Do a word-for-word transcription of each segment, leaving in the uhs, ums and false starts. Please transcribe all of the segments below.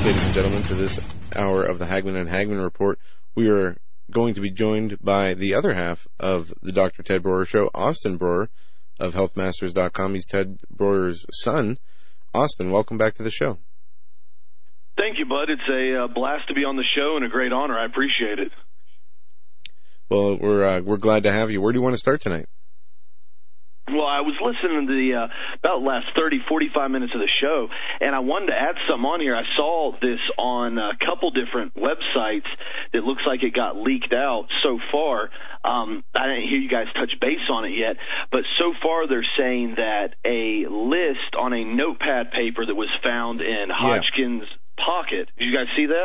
back, ladies and gentlemen, to this hour of the Hagmann and Hagmann Report. We are going to be joined by the other half of the Doctor Ted Broer Show, Austin Broer of health masters dot com. He's Ted Broer's son. Austin, welcome back to the show. Thank you, Bud. It's a uh, blast to be on the show and a great honor. I appreciate it. Well, we're uh, we're glad to have you. Where do you want to start tonight? Well, I was listening to the uh, about last thirty, forty-five minutes of the show, and I wanted to add something on here. I saw this on a couple different websites. It looks like it got leaked out so far. Um, I didn't hear you guys touch base on it yet, but so far they're saying that a list on a notepad paper that was found in Hodgkin's yeah. pocket. Did you guys see that?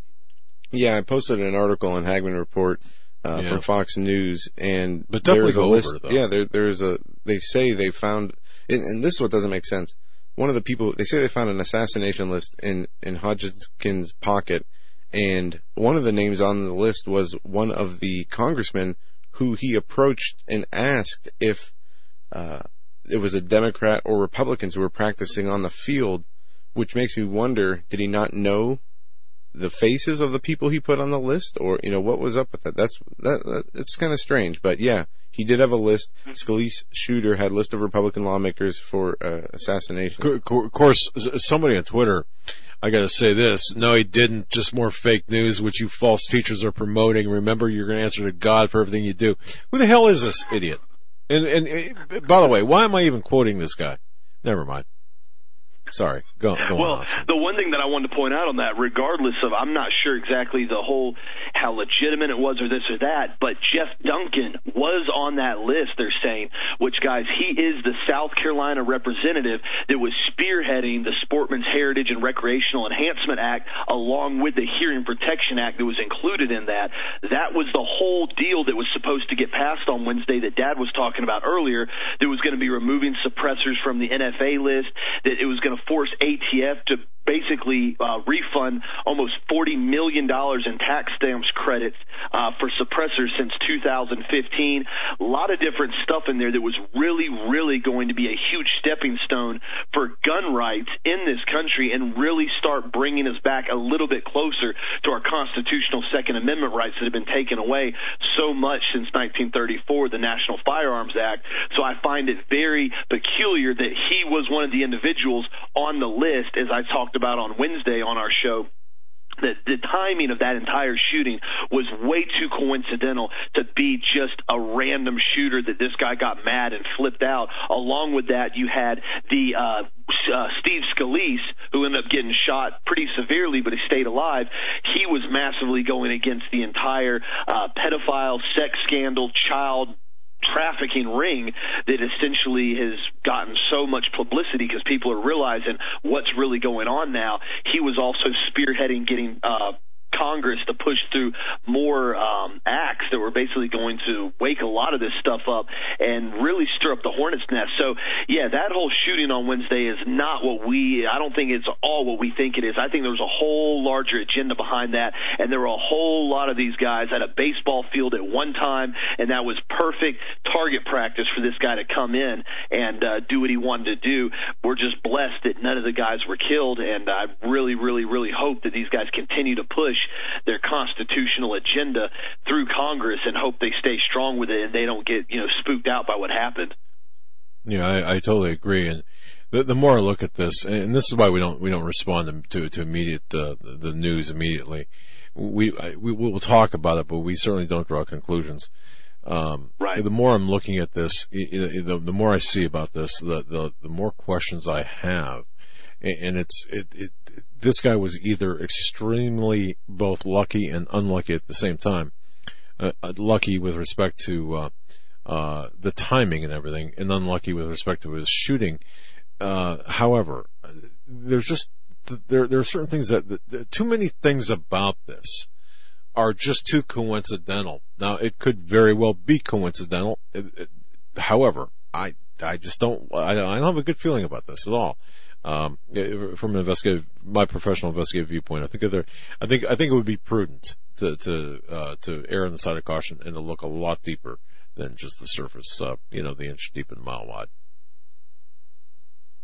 Yeah, I posted an article on Hagmann Report Uh, yeah. from Fox News, and but definitely there's a go list. Over, though. Yeah, there, there's a. They say they found, and, and this is what doesn't make sense. One of the people they say they found an assassination list in in Hodgkin's pocket, and one of the names on the list was one of the congressmen who he approached and asked if uh, it was a Democrat or Republicans who were practicing on the field, which makes me wonder: did he not know the faces of the people he put on the list, or, you know, what was up with that? That's, that, that it's kind of strange, but yeah, he did have a list. Scalise Shooter had a list of Republican lawmakers for uh, assassination. Of course, somebody on Twitter, I gotta say this, no, he didn't, just more fake news, which you false teachers are promoting. Remember, you're gonna answer to God for everything you do. Who the hell is this idiot? And, and, by the way, why am I even quoting this guy? Never mind. Sorry, go, go well, on. Well, the one thing that I wanted to point out on that, regardless of, I'm not sure exactly the whole, how legitimate it was or this or that, but Jeff Duncan was on that list, they're saying, which, guys, he is the South Carolina representative that was spearheading the Sportsman's Heritage and Recreational Enhancement Act, along with the Hearing Protection Act that was included in that. That was the whole deal that was supposed to get passed on Wednesday that Dad was talking about earlier, that was going to be removing suppressors from the N F A list, that it was going to force A T F to basically uh, refund almost forty million dollars in tax stamps credits uh, for suppressors since two thousand fifteen. A lot of different stuff in there that was really, really going to be a huge stepping stone for gun rights in this country and really start bringing us back a little bit closer to our constitutional Second Amendment rights that have been taken away so much since nineteen thirty-four, the National Firearms Act. So I find it very peculiar that he was one of the individuals on the list, as I talked about on Wednesday on our show. That the timing of that entire shooting was way too coincidental to be just a random shooter that this guy got mad and flipped out. Along with that, you had the uh, uh, Steve Scalise, who ended up getting shot pretty severely, but he stayed alive. He was massively going against the entire uh, pedophile, sex scandal, child trafficking ring that essentially has gotten so much publicity because people are realizing what's really going on now. He was also spearheading getting uh Congress to push through more um, acts that were basically going to wake a lot of this stuff up and really stir up the hornet's nest. So, yeah, that whole shooting on Wednesday is not what we, I don't think it's all what we think it is. I think there was a whole larger agenda behind that, and there were a whole lot of these guys at a baseball field at one time, and that was perfect target practice for this guy to come in and uh, do what he wanted to do. We're just blessed that none of the guys were killed, and I really, really, really hope that these guys continue to push their constitutional agenda through Congress and hope they stay strong with it and they don't get, you know, spooked out by what happened. Yeah, I, I totally agree. And the, the more I look at this, and this is why we don't we don't respond to to immediate uh, the news immediately. We I, we will talk about it, but we certainly don't draw conclusions. Um, right. The more I'm looking at this, the, the more I see about this, the, the the more questions I have. And it's it, it this guy was either extremely both lucky and unlucky at the same time. Uh, lucky with respect to uh, uh, the timing and everything, and unlucky with respect to his shooting. Uh, however, there's just there there are certain things that, that too many things about this are just too coincidental. Now, it could very well be coincidental. It, it, however, I I just don't I, I don't have a good feeling about this at all. Um, from an investigative, my professional investigative viewpoint, I think there, I think, I think it would be prudent to, to, uh, to err on the side of caution and to look a lot deeper than just the surface, uh, you know, the inch deep and mile wide.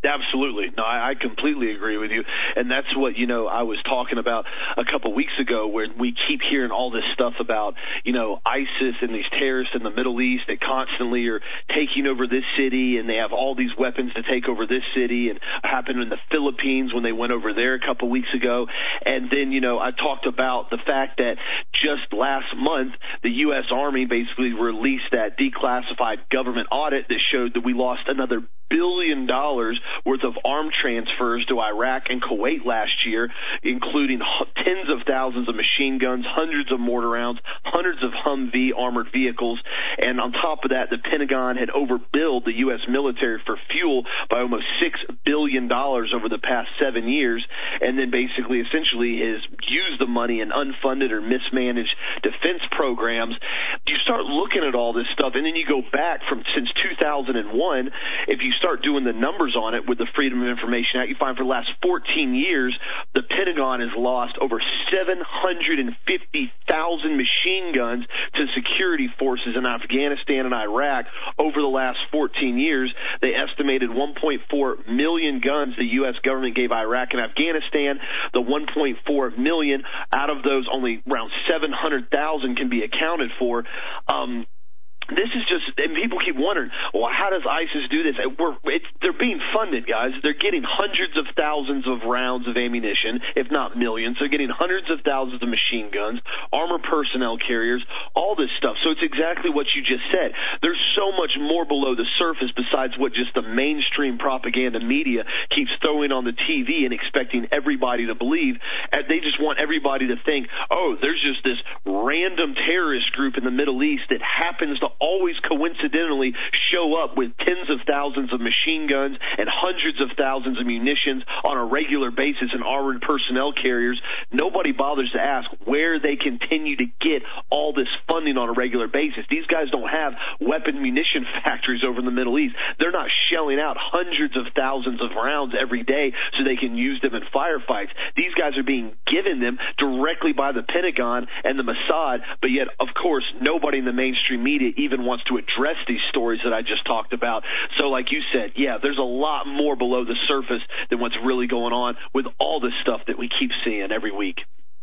Absolutely. No, I, I completely agree with you. And that's what, you know, I was talking about a couple weeks ago, where we keep hearing all this stuff about, you know, ISIS and these terrorists in the Middle East that constantly are taking over this city, and they have all these weapons to take over this city, and happened in the Philippines when they went over there a couple weeks ago. And then, you know, I talked about the fact that just last month, the U S Army basically released that declassified government audit that showed that we lost another billion dollars worth of arm transfers to Iraq and Kuwait last year, including tens of thousands of machine guns, hundreds of mortar rounds, hundreds of Humvee armored vehicles. And on top of that, the Pentagon had overbilled the U S military for fuel by almost six billion dollars over the past seven years, and then basically essentially has used the money in unfunded or mismanaged defense programs. You start looking at all this stuff, and then you go back from since two thousand one, if you start doing the numbers on it with the Freedom of Information Act, you find for the last fourteen years, the Pentagon has lost over seven hundred fifty thousand machine guns to security forces in Afghanistan and Iraq over the last fourteen years. They estimated one point four million guns the U S government gave Iraq and Afghanistan. The one point four million, out of those, only around seven hundred thousand can be accounted for. Um, This is just, and people keep wondering, well, how does ISIS do this? We're, it's, they're being funded, guys. They're getting hundreds of thousands of rounds of ammunition, if not millions. They're getting hundreds of thousands of machine guns, armored personnel carriers, all this stuff. So it's exactly what you just said. There's so much more below the surface besides what just the mainstream propaganda media keeps throwing on the T V and expecting everybody to believe. And they just want everybody to think, oh, there's just this random terrorist group in the Middle East that happens to always coincidentally show up with tens of thousands of machine guns and hundreds of thousands of munitions on a regular basis and armored personnel carriers. Nobody bothers to ask where they continue to get all this funding on a regular basis. These guys don't have weapon munition factories over in the Middle East. They're not shelling out hundreds of thousands of rounds every day so they can use them in firefights. These guys are being given them directly by the Pentagon and the Mossad, but yet, of course, nobody in the mainstream media even wants to address these stories that I just talked about. So like you said, yeah, there's a lot more below the surface than what's really going on with all this stuff that we keep seeing every week.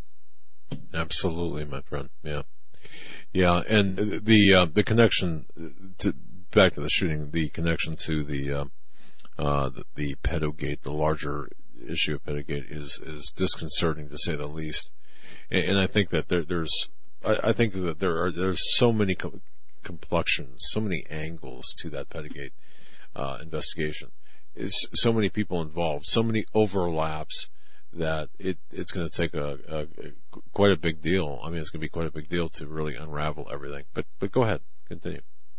Absolutely, my friend. Yeah. Yeah, and the uh, the connection to back to the shooting, the connection to the uh, uh, the, the pedogate, the larger issue of pedogate is is disconcerting to say the least. And, and I think that there, there's I, I think that there are there's so many co- complexions, so many angles to that pedogate uh, investigation. Is so many people involved, so many overlaps that it it's going to take a, a, a quite a big deal. I mean, it's going to be quite a big deal to really unravel everything. But but go ahead, continue.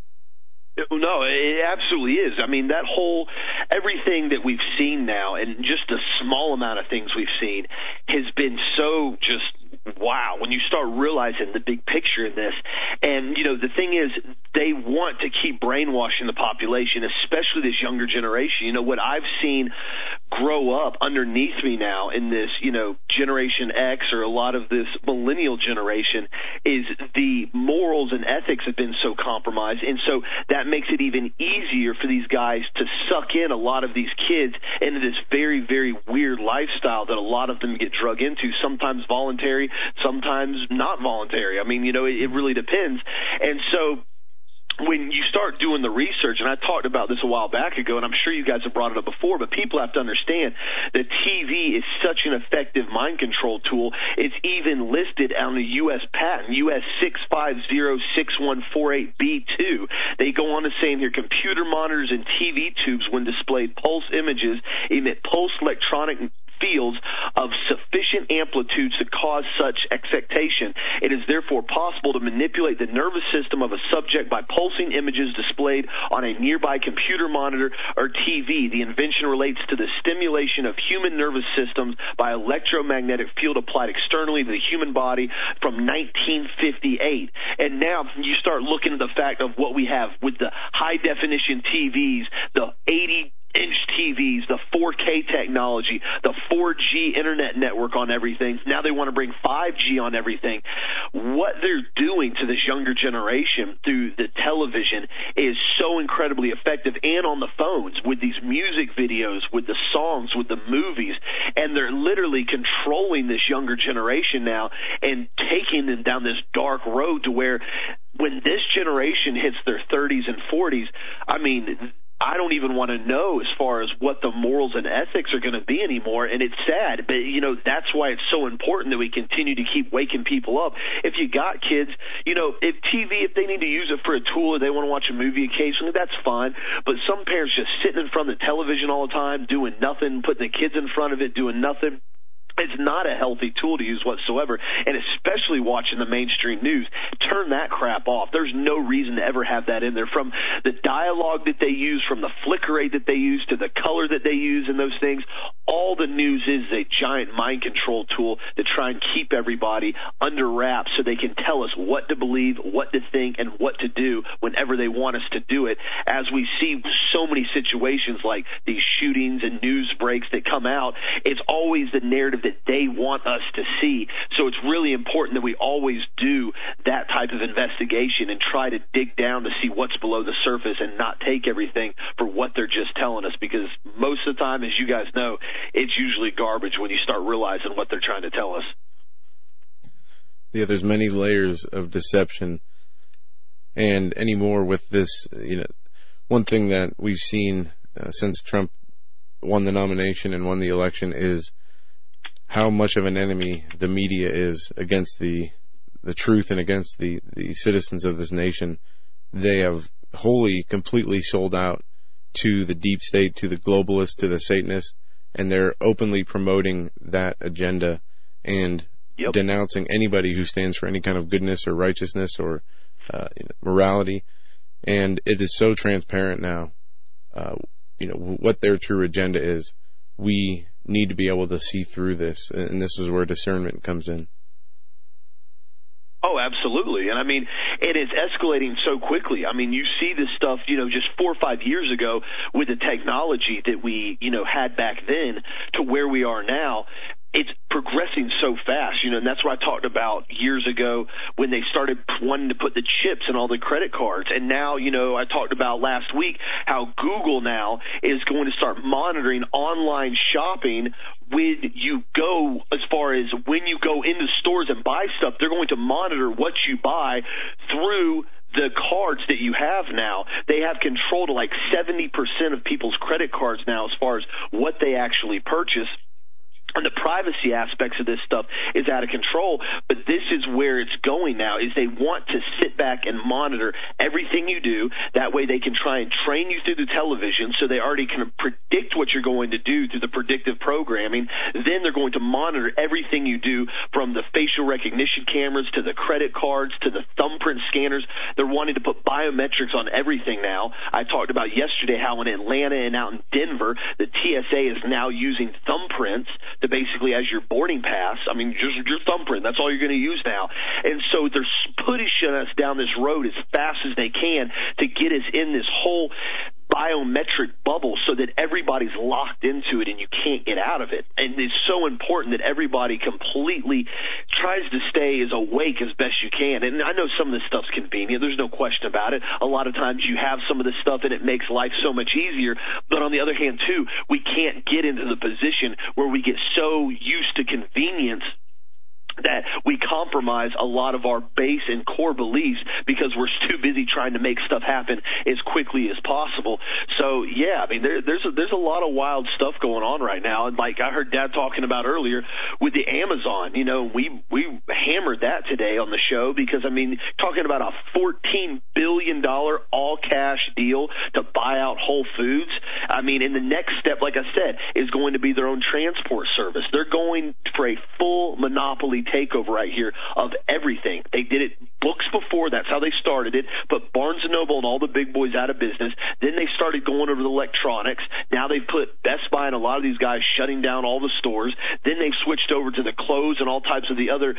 No, it absolutely is. I mean, that whole, everything that we've seen now, and just the small amount of things we've seen, has been so just wow when you start realizing the big picture in this. And, you know, the thing is, they want to keep brainwashing the population, especially this younger generation. You know, what I've seen grow up underneath me now in this, you know, Generation X or a lot of this millennial generation is the morals and ethics have been so compromised. And so that makes it even easier for these guys to suck in a lot of these kids into this very, very weird lifestyle that a lot of them get drug into, sometimes voluntary, sometimes not voluntary. I mean, you know, it, it really depends. And so when you start doing the research, and I talked about this a while back ago, and I'm sure you guys have brought it up before, but people have to understand that T V is such an effective mind control tool. It's even listed on the U S patent, U S six five zero six one four eight B two. They go on to say in here, computer monitors and T V tubes, when displayed pulse images, emit pulse electronic fields of sufficient amplitudes to cause such excitation. It is therefore possible to manipulate the nervous system of a subject by pulsing images displayed on a nearby computer monitor or T V. The invention relates to the stimulation of human nervous systems by electromagnetic field applied externally to the human body from nineteen fifty-eight. And now you start looking at the fact of what we have with the high definition T Vs, the eighty inch T Vs, the four K technology, the four G internet network on everything. Now they want to bring five G on everything. What they're doing to this younger generation through the television is so incredibly effective, and on the phones with these music videos, with the songs, with the movies, and they're literally controlling this younger generation now and taking them down this dark road to where when this generation hits their thirties and forties, I mean, I don't even want to know as far as what the morals and ethics are going to be anymore, and it's sad, but, you know, that's why it's so important that we continue to keep waking people up. If you got kids, you know, if T V, if they need to use it for a tool or they want to watch a movie occasionally, that's fine, but some parents just sitting in front of the television all the time, doing nothing, putting the kids in front of it, doing nothing. It's not a healthy tool to use whatsoever, and especially watching the mainstream news. Turn that crap off. There's no reason to ever have that in there. From the dialogue that they use, from the flicker rate that they use, to the color that they use and those things, all the news is a giant mind control tool to try and keep everybody under wraps so they can tell us what to believe, what to think, and what to do whenever they want us to do it. As we see so many situations like these shootings and news breaks that come out, it's always the narrative that they want us to see. So it's really important that we always do that type of investigation and try to dig down to see what's below the surface and not take everything for what they're just telling us, because most of the time, as you guys know, it's usually garbage when you start realizing what they're trying to tell us. Yeah, there's many layers of deception, and anymore with this, you know, one thing that we've seen uh, since Trump won the nomination and won the election is how much of an enemy the media is against the the truth and against the, the citizens of this nation. They have wholly, completely sold out to the deep state, to the globalists, to the Satanists, and they're openly promoting that agenda and yep. denouncing anybody who stands for any kind of goodness or righteousness or uh, morality. And it is so transparent now, uh, you know, what their true agenda is. We need to be able to see through this, and this is where discernment comes in. Oh, absolutely. And I mean, it is escalating so quickly. I mean, you see this stuff, you know, just four or five years ago with the technology that we, you know, had back then to where we are now. It's progressing so fast, you know, and that's what I talked about years ago when they started wanting to put the chips in all the credit cards. And now, you know, I talked about last week how Google now is going to start monitoring online shopping when you go, as far as when you go into stores and buy stuff. They're going to monitor what you buy through the cards that you have now. They have control to like seventy percent of people's credit cards now as far as what they actually purchase. And the privacy aspects of this stuff is out of control, but this is where it's going now, is they want to sit back and monitor everything you do. That way they can try and train you through the television so they already can predict what you're going to do through the predictive programming. Then they're going to monitor everything you do, from the facial recognition cameras to the credit cards to the thumbprint scanners. They're wanting to put biometrics on everything now. I talked about yesterday how in Atlanta and out in Denver, the T S A is now using thumbprints to basically as your boarding pass. I mean, just your thumbprint. That's all you're going to use now. And so they're pushing us down this road as fast as they can to get us in this whole biometric bubble so that everybody's locked into it and you can't get out of it. And it's so important that everybody completely tries to stay as awake as best you can. And I know some of this stuff's convenient. There's no question about it. A lot of times you have some of this stuff and it makes life so much easier. But on the other hand, too, we can't get into the position where we get so used to convenience that we compromise a lot of our base and core beliefs because we're too busy trying to make stuff happen as quickly as possible. So, yeah, I mean, there, there's, a, there's a lot of wild stuff going on right now. And like I heard Dad talking about earlier with the Amazon, you know, we, we hammered that today on the show because, I mean, talking about a fourteen billion dollars all-cash deal to buy out Whole Foods. I mean, and the next step, like I said, is going to be their own transport service. They're going for a full monopoly takeover right here of everything. They did it books before. That's how they started it. But Barnes and Noble and all the big boys out of business. Then they started going over to electronics. Now they've put Best Buy and a lot of these guys shutting down all the stores. Then they've switched over to the clothes and all types of the other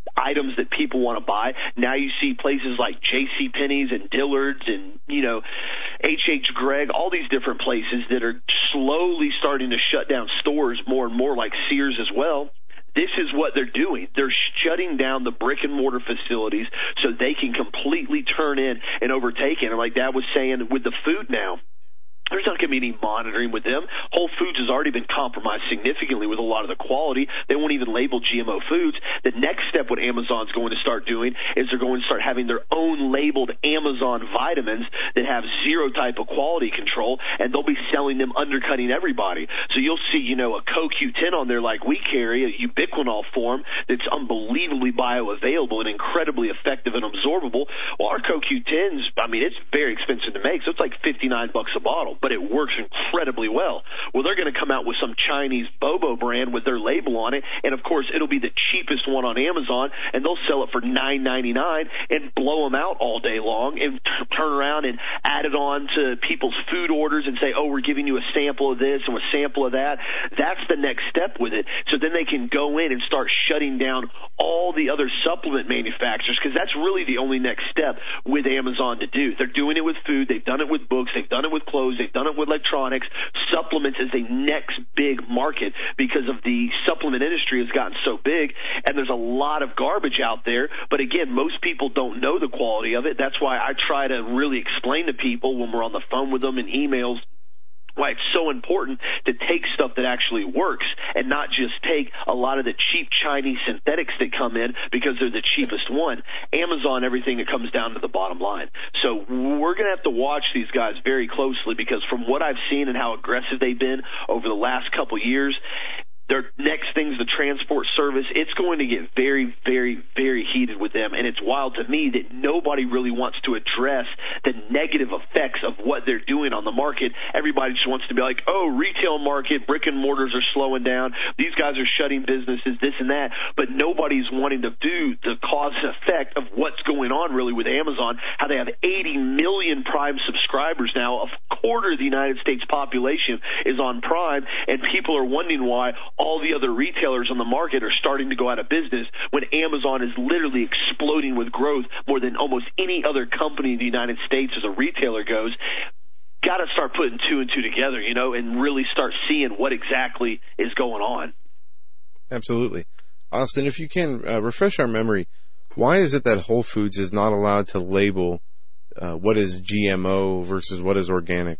items that people want to buy. Now you see places like JCPenney's and Dillard's and, you know, H H. Gregg, all these different places that are slowly starting to shut down stores more and more, like Sears as well. This is what they're doing. They're shutting down the brick-and-mortar facilities so they can completely turn in and overtake it. And like Dad was saying with the food now, there's not going to be any monitoring with them. Whole Foods has already been compromised significantly with a lot of the quality. They won't even label G M O foods. The next step what Amazon's going to start doing is they're going to start having their own labeled Amazon vitamins that have zero type of quality control, and they'll be selling them, undercutting everybody. So you'll see, you know, a C O Q ten on there like we carry, a ubiquinol form that's unbelievably bioavailable and incredibly effective and absorbable. Well, our C O Q tens, I mean, it's very expensive to make, so it's like fifty-nine bucks a bottle, but it works incredibly well. Well, they're going to come out with some Chinese Bobo brand with their label on it, and of course it'll be the cheapest one on Amazon, and they'll sell it for nine ninety-nine and blow them out all day long and t- turn around and add it on to people's food orders and say, oh, we're giving you a sample of this and a sample of that. That's the next step with it. So then they can go in and start shutting down all the other supplement manufacturers, because that's really the only next step with Amazon to do. They're doing it with food. They've done it with books. They've done it with clothes. They've done it with electronics. Supplements is a next big market because of the supplement industry has gotten so big, and there's a lot of garbage out there. But again, most people don't know the quality of it. That's why I try to really explain to people when we're on the phone with them and emails why it's so important to take stuff that actually works and not just take a lot of the cheap Chinese synthetics that come in because they're the cheapest one. Amazon, everything, it comes down to the bottom line. So we're going to have to watch these guys very closely, because from what I've seen and how aggressive they've been over the last couple years, their next thing's the transport service. It's going to get very, very, very heated with them, and it's wild to me that nobody really wants to address the negative effects of what they're doing on the market. Everybody just wants to be like, oh, retail market, brick and mortars are slowing down, these guys are shutting businesses, this and that, but nobody's wanting to do the cause and effect of what's going on really with Amazon, how they have eighty million Prime subscribers now. A quarter of the United States population is on Prime, and people are wondering why all the other retailers on the market are starting to go out of business when Amazon is literally exploding with growth more than almost any other company in the United States as a retailer goes. Got to start putting two and two together, you know, and really start seeing what exactly is going on. Absolutely. Austin, if you can, uh, refresh our memory. Why is it that Whole Foods is not allowed to label uh, what is G M O versus what is organic?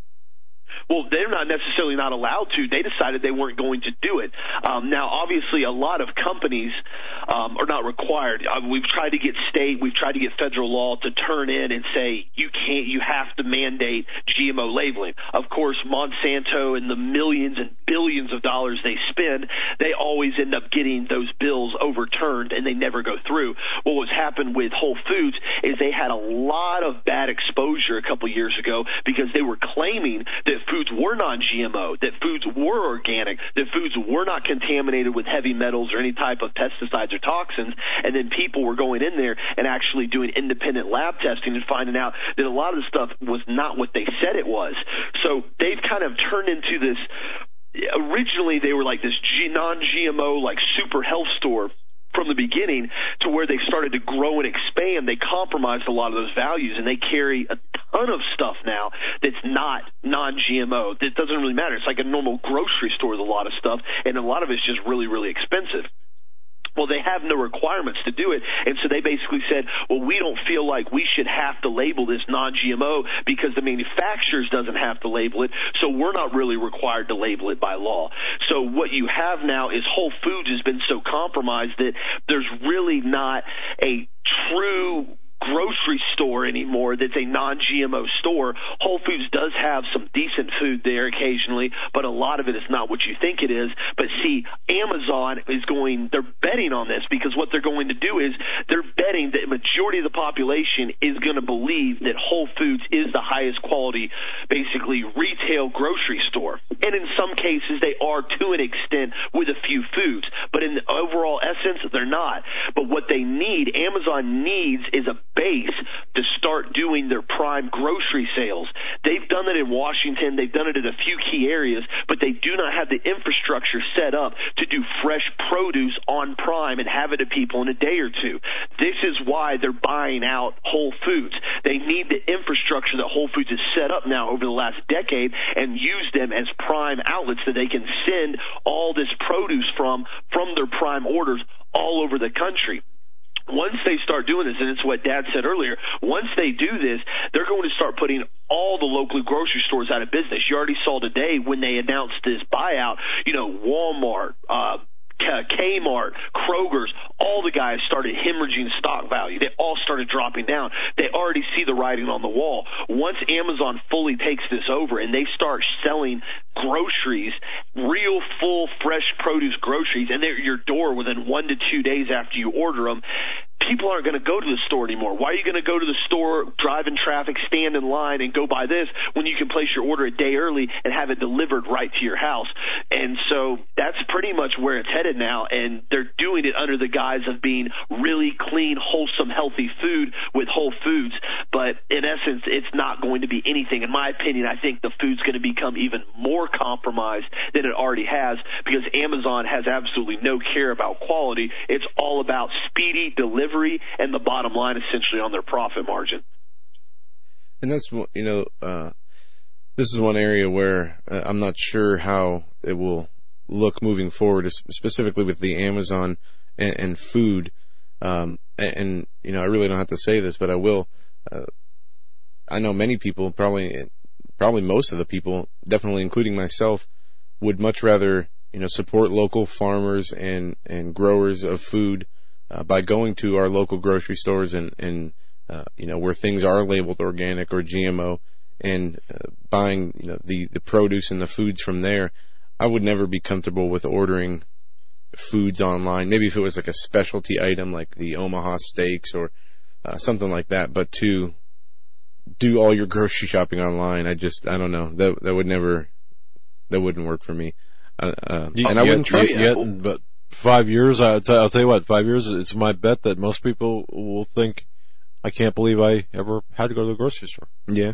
Well, they're not necessarily not allowed to. They decided they weren't going to do it. Um, now, obviously, a lot of companies um, are not required. Uh, we've tried to get state, we've tried to get federal law to turn in and say you can't, you have to mandate G M O labeling. Of course, Monsanto and the millions and billions of dollars they spend, they always end up getting those bills overturned, and they never go through. Well, what's happened with Whole Foods is they had a lot of bad exposure a couple years ago because they were claiming that food foods were non-G M O, that foods were organic, that foods were not contaminated with heavy metals or any type of pesticides or toxins, and then people were going in there and actually doing independent lab testing and finding out that a lot of the stuff was not what they said it was. So they've kind of turned into this, originally they were like this G, non-G M O, like super health store from the beginning, to where they started to grow and expand. They compromised a lot of those values, and they carry a ton of stuff now that's not non-G M O. That doesn't really matter. It's like a normal grocery store with a lot of stuff, and a lot of it's just really, really expensive. Well, they have no requirements to do it, and so they basically said, well, we don't feel like we should have to label this non-G M O because the manufacturers doesn't have to label it, so we're not really required to label it by law. So what you have now is Whole Foods has been so compromised that there's really not a true grocery store anymore that's a non-G M O store. Whole Foods does have some decent food there occasionally, but a lot of it is not what you think it is. But see, Amazon is going, they're betting on this, because what they're going to do is they're betting that the majority of the population is going to believe that Whole Foods is the highest quality, basically, retail grocery store. And in some cases, they are to an extent with a few foods. But in the overall essence, they're not. But what they need, Amazon needs, is a base to start doing their Prime grocery sales. They've done it in Washington. They've done it in a few key areas, but they do not have the infrastructure set up to do fresh produce on Prime and have it to people in a day or two. This is why they're buying out Whole Foods. They need the infrastructure that Whole Foods has set up now over the last decade and use them as Prime outlets that they can send all this produce from from their Prime orders all over the country. Once they start doing this, and it's what Dad said earlier, once they do this, they're going to start putting all the local grocery stores out of business. You already saw today when they announced this buyout, you know, Walmart, uh, Kmart, Kroger's, all the guys started hemorrhaging stock value. They all started dropping down. They already see the writing on the wall. Once Amazon fully takes this over and they start selling groceries, real full fresh produce groceries, and they're at your door within one to two days after you order them, people aren't going to go to the store anymore. Why are you going to go to the store, drive in traffic, stand in line, and go buy this when you can place your order a day early and have it delivered right to your house? And so that's pretty much where it's headed now, and they're doing it under the guise of being really clean, wholesome, healthy food with Whole Foods. But in essence, it's not going to be anything. In my opinion, I think the food's going to become even more compromised than it already has because Amazon has absolutely no care about quality. It's all about speedy delivery and the bottom line essentially on their profit margin. And that's, you know, uh, this is one area where uh, I'm not sure how it will look moving forward, specifically with the Amazon and, and food. Um, and, and, you know, I really don't have to say this, but I will. Uh, I know many people, probably, probably most of the people, definitely including myself, would much rather, you know, support local farmers and, and growers of food Uh, by going to our local grocery stores and, and uh, you know, where things are labeled organic or G M O and uh, buying, you know, the, the produce and the foods from there. I would never be comfortable with ordering foods online. Maybe if it was like a specialty item like the Omaha steaks or uh, something like that, but to do all your grocery shopping online, I just, I don't know, that that would never, that wouldn't work for me. Uh, uh, you, and I wouldn't trust it. But Five years, I'll, t- I'll tell you what, five years, it's my bet that most people will think, I can't believe I ever had to go to the grocery store. Yeah.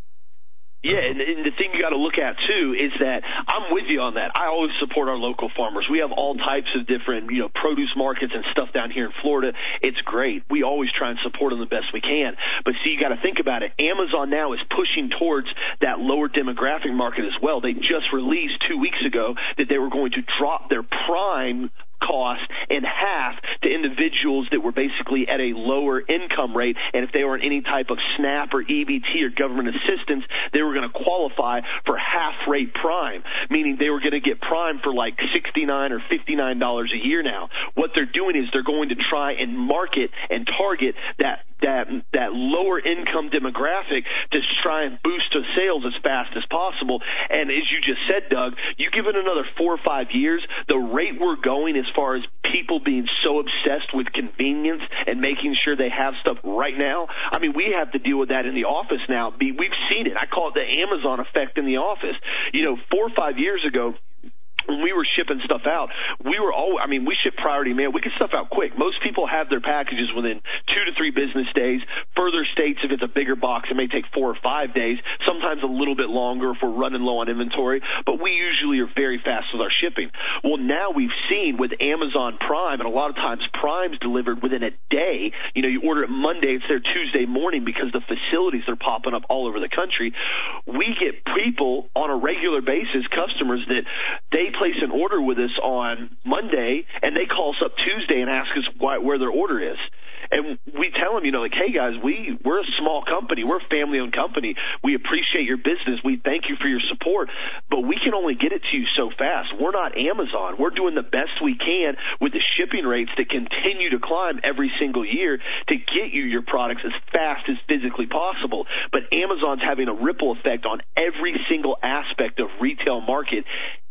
Yeah, and, and the thing you got to look at, too, is that I'm with you on that. I always support our local farmers. We have all types of different, you know, produce markets and stuff down here in Florida. It's great. We always try and support them the best we can. But, see, you got to think about it. Amazon now is pushing towards that lower demographic market as well. They just released two weeks ago that they were going to drop their Prime cost in half to individuals that were basically at a lower income rate, and if they were in any type of SNAP or E B T or government assistance, they were going to qualify for half-rate Prime, meaning they were going to get Prime for like sixty-nine dollars or fifty-nine dollars a year now. What they're doing is they're going to try and market and target that that that lower income demographic to try and boost the sales as fast as possible. And as you just said, Doug, you give it another four or five years, the rate we're going as far as people being so obsessed with convenience and making sure they have stuff right now. I mean, we have to deal with that in the office now. We've seen it. I call it the Amazon effect in the office. You know, four or five years ago, when we were shipping stuff out, we were all, I mean, we ship priority mail. We get stuff out quick. Most people have their packages within two to three business days. Further states, if it's a bigger box, it may take four or five days, sometimes a little bit longer if we're running low on inventory, but we usually are very fast with our shipping. Well, now we've seen with Amazon Prime, and a lot of times Prime's delivered within a day. You know, you order it Monday, it's there Tuesday morning because the facilities are popping up all over the country. We get people on a regular basis, customers that they place an order with us on Monday, and they call us up Tuesday and ask us why, where their order is. And we tell them, you know, like, hey, guys, we, we're a small company. We're a family-owned company. We appreciate your business. We thank you for your support, but we can only get it to you so fast. We're not Amazon. We're doing the best we can with the shipping rates that continue to climb every single year to get you your products as fast as physically possible. But Amazon's having a ripple effect on every single aspect of retail market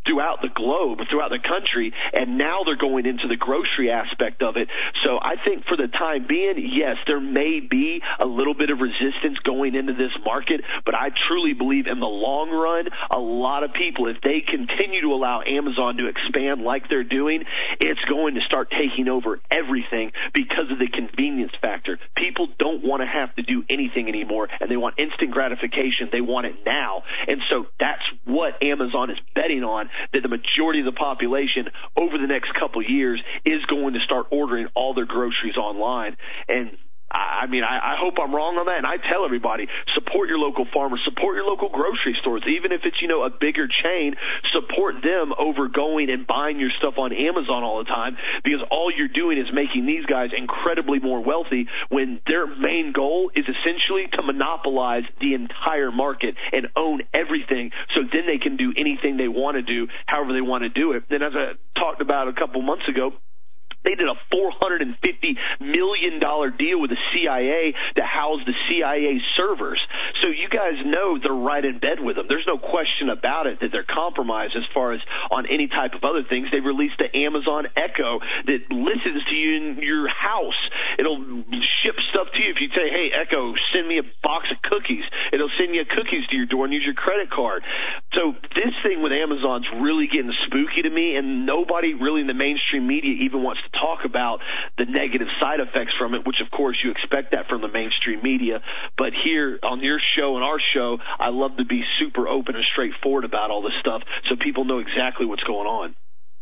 throughout the globe, throughout the country, and now they're going into the grocery aspect of it. So I think for the time being, yes, there may be a little bit of resistance going into this market, but I truly believe in the long run, a lot of people, if they continue to allow Amazon to expand like they're doing, it's going to start taking over everything because of the convenience factor. People don't want to have to do anything anymore, and they want instant gratification. They want it now. And so that's what Amazon is betting on, that the majority of the population over the next couple of years is going to start ordering all their groceries online. And I mean, I, I hope I'm wrong on that, and I tell everybody, support your local farmers, support your local grocery stores, even if it's, you know, a bigger chain, support them over going and buying your stuff on Amazon all the time, because all you're doing is making these guys incredibly more wealthy when their main goal is essentially to monopolize the entire market and own everything, so then they can do anything they want to do, however they want to do it. And as I talked about a couple months ago, they did a four hundred fifty million dollars deal with the C I A to house the C I A servers. So you guys know they're right in bed with them. There's no question about it that they're compromised as far as on any type of other things. They released the Amazon Echo that listens to you in your house. It'll ship stuff to you if you say, hey, Echo, send me a box of cookies. It'll send you cookies to your door and use your credit card. So this thing with Amazon's really getting spooky to me, and nobody really in the mainstream media even wants to talk about the negative side effects from it, which of course you expect that from the mainstream media. But here on your show and our show, I love to be super open and straightforward about all this stuff so people know exactly what's going on.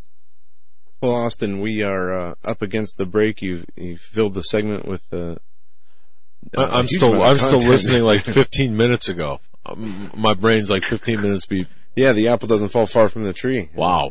Well, Austin, we are uh, up against the break. You've, you've filled the segment with uh, uh, I'm still I'm still listening like fifteen minutes ago. Um, my brain's like fifteen minutes be. Yeah, the apple doesn't fall far from the tree. Wow.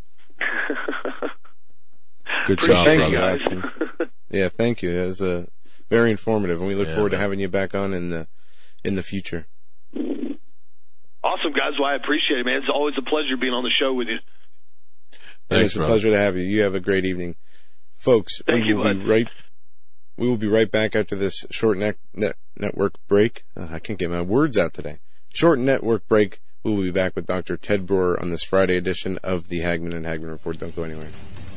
Good Pretty job, thank brother. you guys. Yeah, thank you. It was uh, very informative, and we look Yeah, forward man. to having you back on in the in the future. Awesome, guys. Well, I appreciate it, man. It's always a pleasure being on the show with you. And Thanks, it's a brother. pleasure to have you. You have a great evening, folks. Thank we you, will bud. be right. We will be right back after this short net, net, network break. Uh, I can't get my words out today. Short network break. We will be back with Doctor Ted Brewer on this Friday edition of the Hagman and Hagman Report. Don't go anywhere.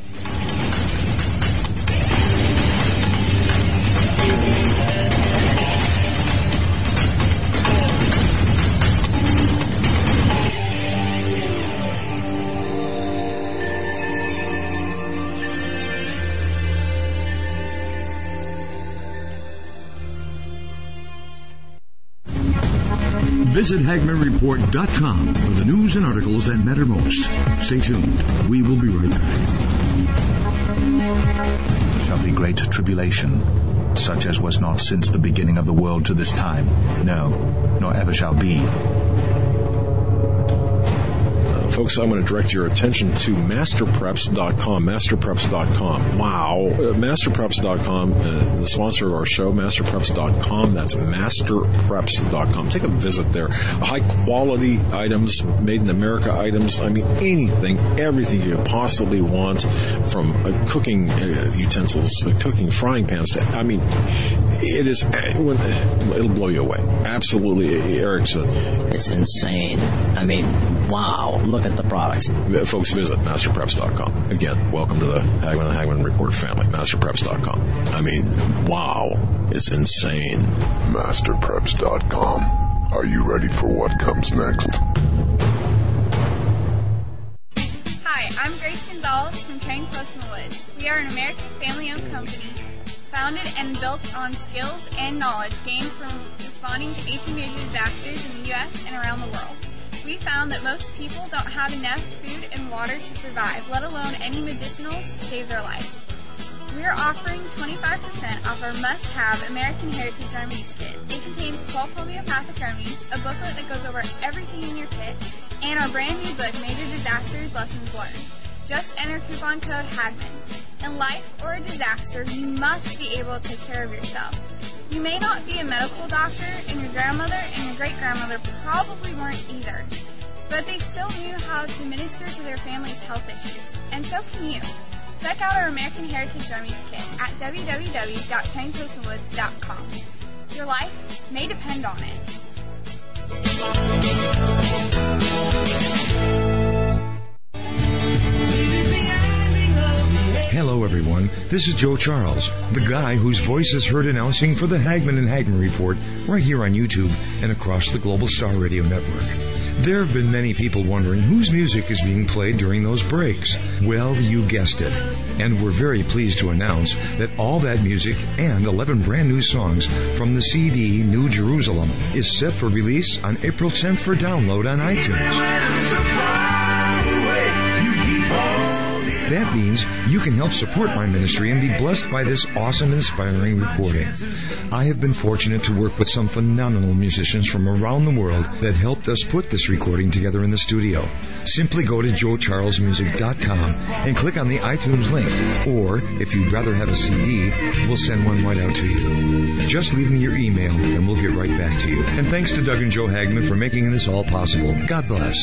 Visit Hagman Report dot com for the news and articles that matter most. Stay tuned. We will be right back. Shall be great tribulation, such as was not since the beginning of the world to this time, no, nor ever shall be. Folks, I'm going to direct your attention to master preps dot com, master preps dot com. Wow. Uh, master preps dot com, uh, the sponsor of our show, master preps dot com. That's master preps dot com. Take a visit there. High-quality items, made-in-America items. I mean, anything, everything you could possibly want, from uh, cooking uh, utensils, uh, cooking frying pans. To, I mean, it is, uh, it'll blow you away. Absolutely, Eric said. It's insane. I mean, wow. Look at the products. Folks, visit master preps dot com. Again, welcome to the Hagman and Hagman Report family, master preps dot com. I mean, wow. It's insane. master preps dot com. Are you ready for what comes next? Hi, I'm Grace Gonzalez from Train Close in the Woods. We are an American family-owned company founded and built on skills and knowledge gained from responding to eighteen major disasters in the U S and around the world. We found that most people don't have enough food and water to survive, let alone any medicinals to save their life. We are offering twenty-five percent off our must-have American Heritage Remedies kit. It contains twelve homeopathic remedies, a booklet that goes over everything in your kit, and our brand new book, Major Disasters Lessons Learned. Just enter coupon code HAGMAN. In life or a disaster, you must be able to take care of yourself. You may not be a medical doctor, and your grandmother and your great-grandmother probably weren't either, but they still knew how to minister to their family's health issues, and so can you. Check out our American Heritage Remedies kit at w w w dot train close in the woods dot com. Your life may depend on it. Hello, everyone. This is Joe Charles, the guy whose voice is heard announcing for the Hagman and Hagman Report right here on YouTube and across the Global Star Radio Network. There have been many people wondering whose music is being played during those breaks. Well, you guessed it. And we're very pleased to announce that all that music and eleven brand new songs from the C D New Jerusalem is set for release on April tenth for download on iTunes. That means you can help support my ministry and be blessed by this awesome, inspiring recording. I have been fortunate to work with some phenomenal musicians from around the world that helped us put this recording together in the studio. Simply go to joe charles music dot com and click on the iTunes link. Or, if you'd rather have a C D, we'll send one right out to you. Just leave me your email and we'll get right back to you. And thanks to Doug and Joe Hagman for making this all possible. God bless.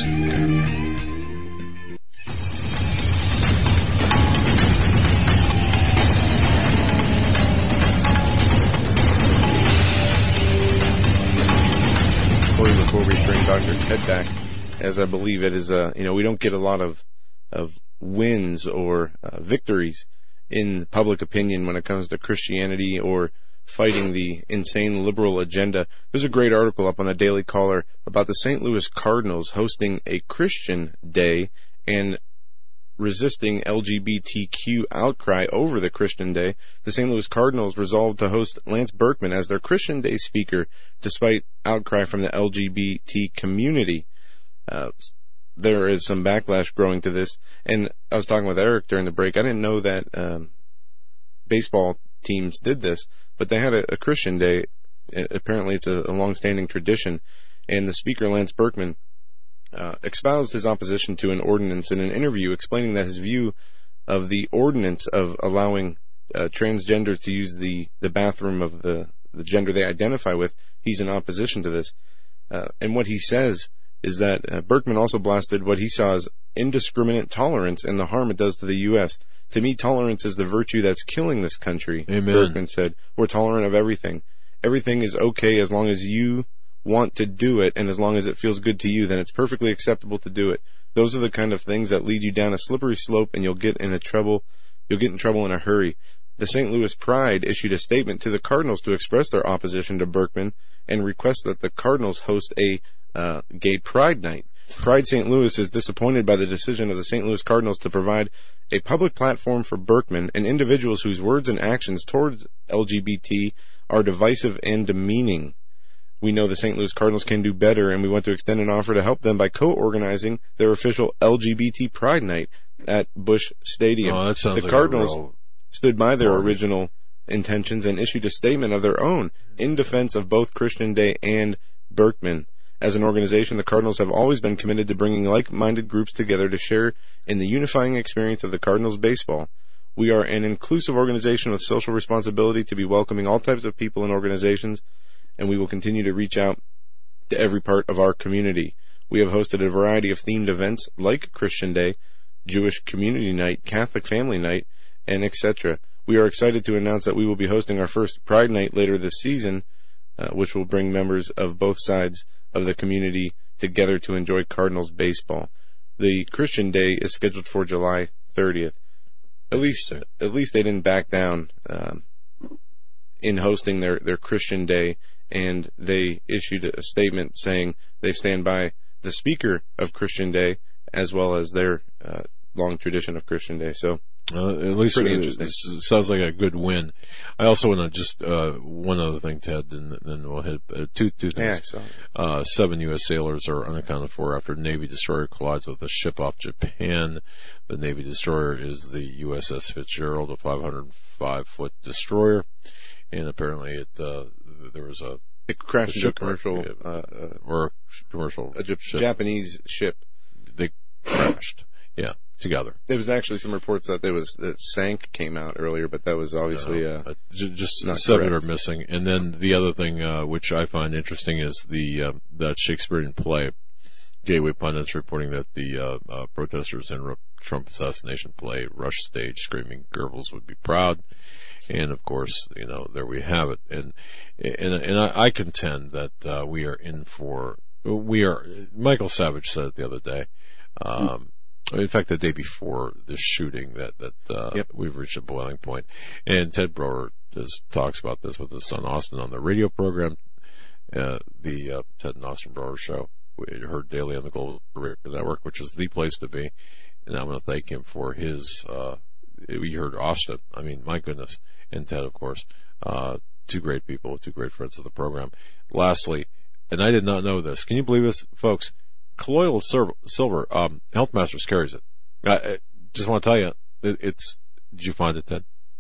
Before we bring Doctor Ted back, as I believe it is, uh, you know, we don't get a lot of of wins or uh, victories in public opinion when it comes to Christianity or fighting the insane liberal agenda. There's a great article up on the Daily Caller about the Saint Louis Cardinals hosting a Christian Day and resisting L G B T Q outcry over the Christian Day. The Saint Louis Cardinals resolved to host Lance Berkman as their Christian Day speaker, despite outcry from the L G B T community. Uh, there is some backlash growing to this, and I was talking with Eric during the break. I didn't know that um, baseball teams did this, but they had a, a Christian Day. Apparently, it's a, a long-standing tradition, and the speaker, Lance Berkman, Uh, espoused his opposition to an ordinance in an interview, explaining that his view of the ordinance of allowing uh, transgenders to use the, the bathroom of the, the gender they identify with, he's in opposition to this. Uh, and what he says is that uh, Berkman also blasted what he saw as indiscriminate tolerance and the harm it does to the U S. To me, tolerance is the virtue that's killing this country. Amen. Berkman said, we're tolerant of everything. Everything is okay as long as you want to do it, and as long as it feels good to you, then it's perfectly acceptable to do it. Those are the kind of things that lead you down a slippery slope, and you'll get in a trouble. You'll get in trouble in a hurry. The Saint Louis Pride issued a statement to the Cardinals to express their opposition to Berkman and request that the Cardinals host a uh, gay Pride night. Pride Saint Louis is disappointed by the decision of the Saint Louis Cardinals to provide a public platform for Berkman and individuals whose words and actions towards L G B T are divisive and demeaning. We know the Saint Louis Cardinals can do better, and we want to extend an offer to help them by co-organizing their official L G B T Pride Night at Busch Stadium. Oh, that sounds the like Cardinals a real stood by their party. original intentions and issued a statement of their own in defense of both Christian Day and Berkman. As an organization, the Cardinals have always been committed to bringing like-minded groups together to share in the unifying experience of the Cardinals baseball. We are an inclusive organization with social responsibility to be welcoming all types of people and organizations, and we will continue to reach out to every part of our community. We have hosted a variety of themed events like Christian Day, Jewish Community Night, Catholic Family Night, and et cetera. We are excited to announce that we will be hosting our first Pride Night later this season, uh, which will bring members of both sides of the community together to enjoy Cardinals baseball. The Christian Day is scheduled for July thirtieth. At least, at least they didn't back down um, in hosting their, their Christian Day, and they issued a statement saying they stand by the speaker of Christian Day as well as their uh, long tradition of Christian Day. So, uh, at least pretty it, interesting. It sounds like a good win. I also want to just uh, one other thing, Ted, and then we'll hit uh, two two things. Yeah, uh, seven U S sailors are unaccounted for after Navy destroyer collides with a ship off Japan. The Navy destroyer is the U S S Fitzgerald, a five hundred five foot destroyer, and apparently it uh, there was a it crashed into a ship commercial uh, uh, or commercial a J- ship. Japanese ship. They crashed, yeah, together. There was actually some reports that there was that sank came out earlier, but that was obviously uh, uh, j- just not seven correct. are missing. And then the other thing uh, which I find interesting is the uh, that Shakespearean play. Gateway pundits reporting that the uh, uh, protesters in the Trump assassination play rushed stage screaming Goebbels would be proud. And of course, you know, there we have it. And and, and I, I contend that uh, we are in for, we are, Michael Savage said it the other day, um, In fact, the day before the shooting, that that uh, Yep. we've reached a boiling point. And Ted Broer does, talks about this with his son Austin on the radio program, uh, the uh, Ted and Austin Broer Show. We heard daily on the Global Radio Network, which is the place to be. And I'm going to thank him for his. Uh, we heard Austin. I mean, my goodness, and Ted, of course, uh, two great people, two great friends of the program. Lastly, and I did not know this. Can you believe this, folks? Colloidal silver, um, Health Masters carries it. I, I just want to tell you, it, it's. Did you find it, Ted?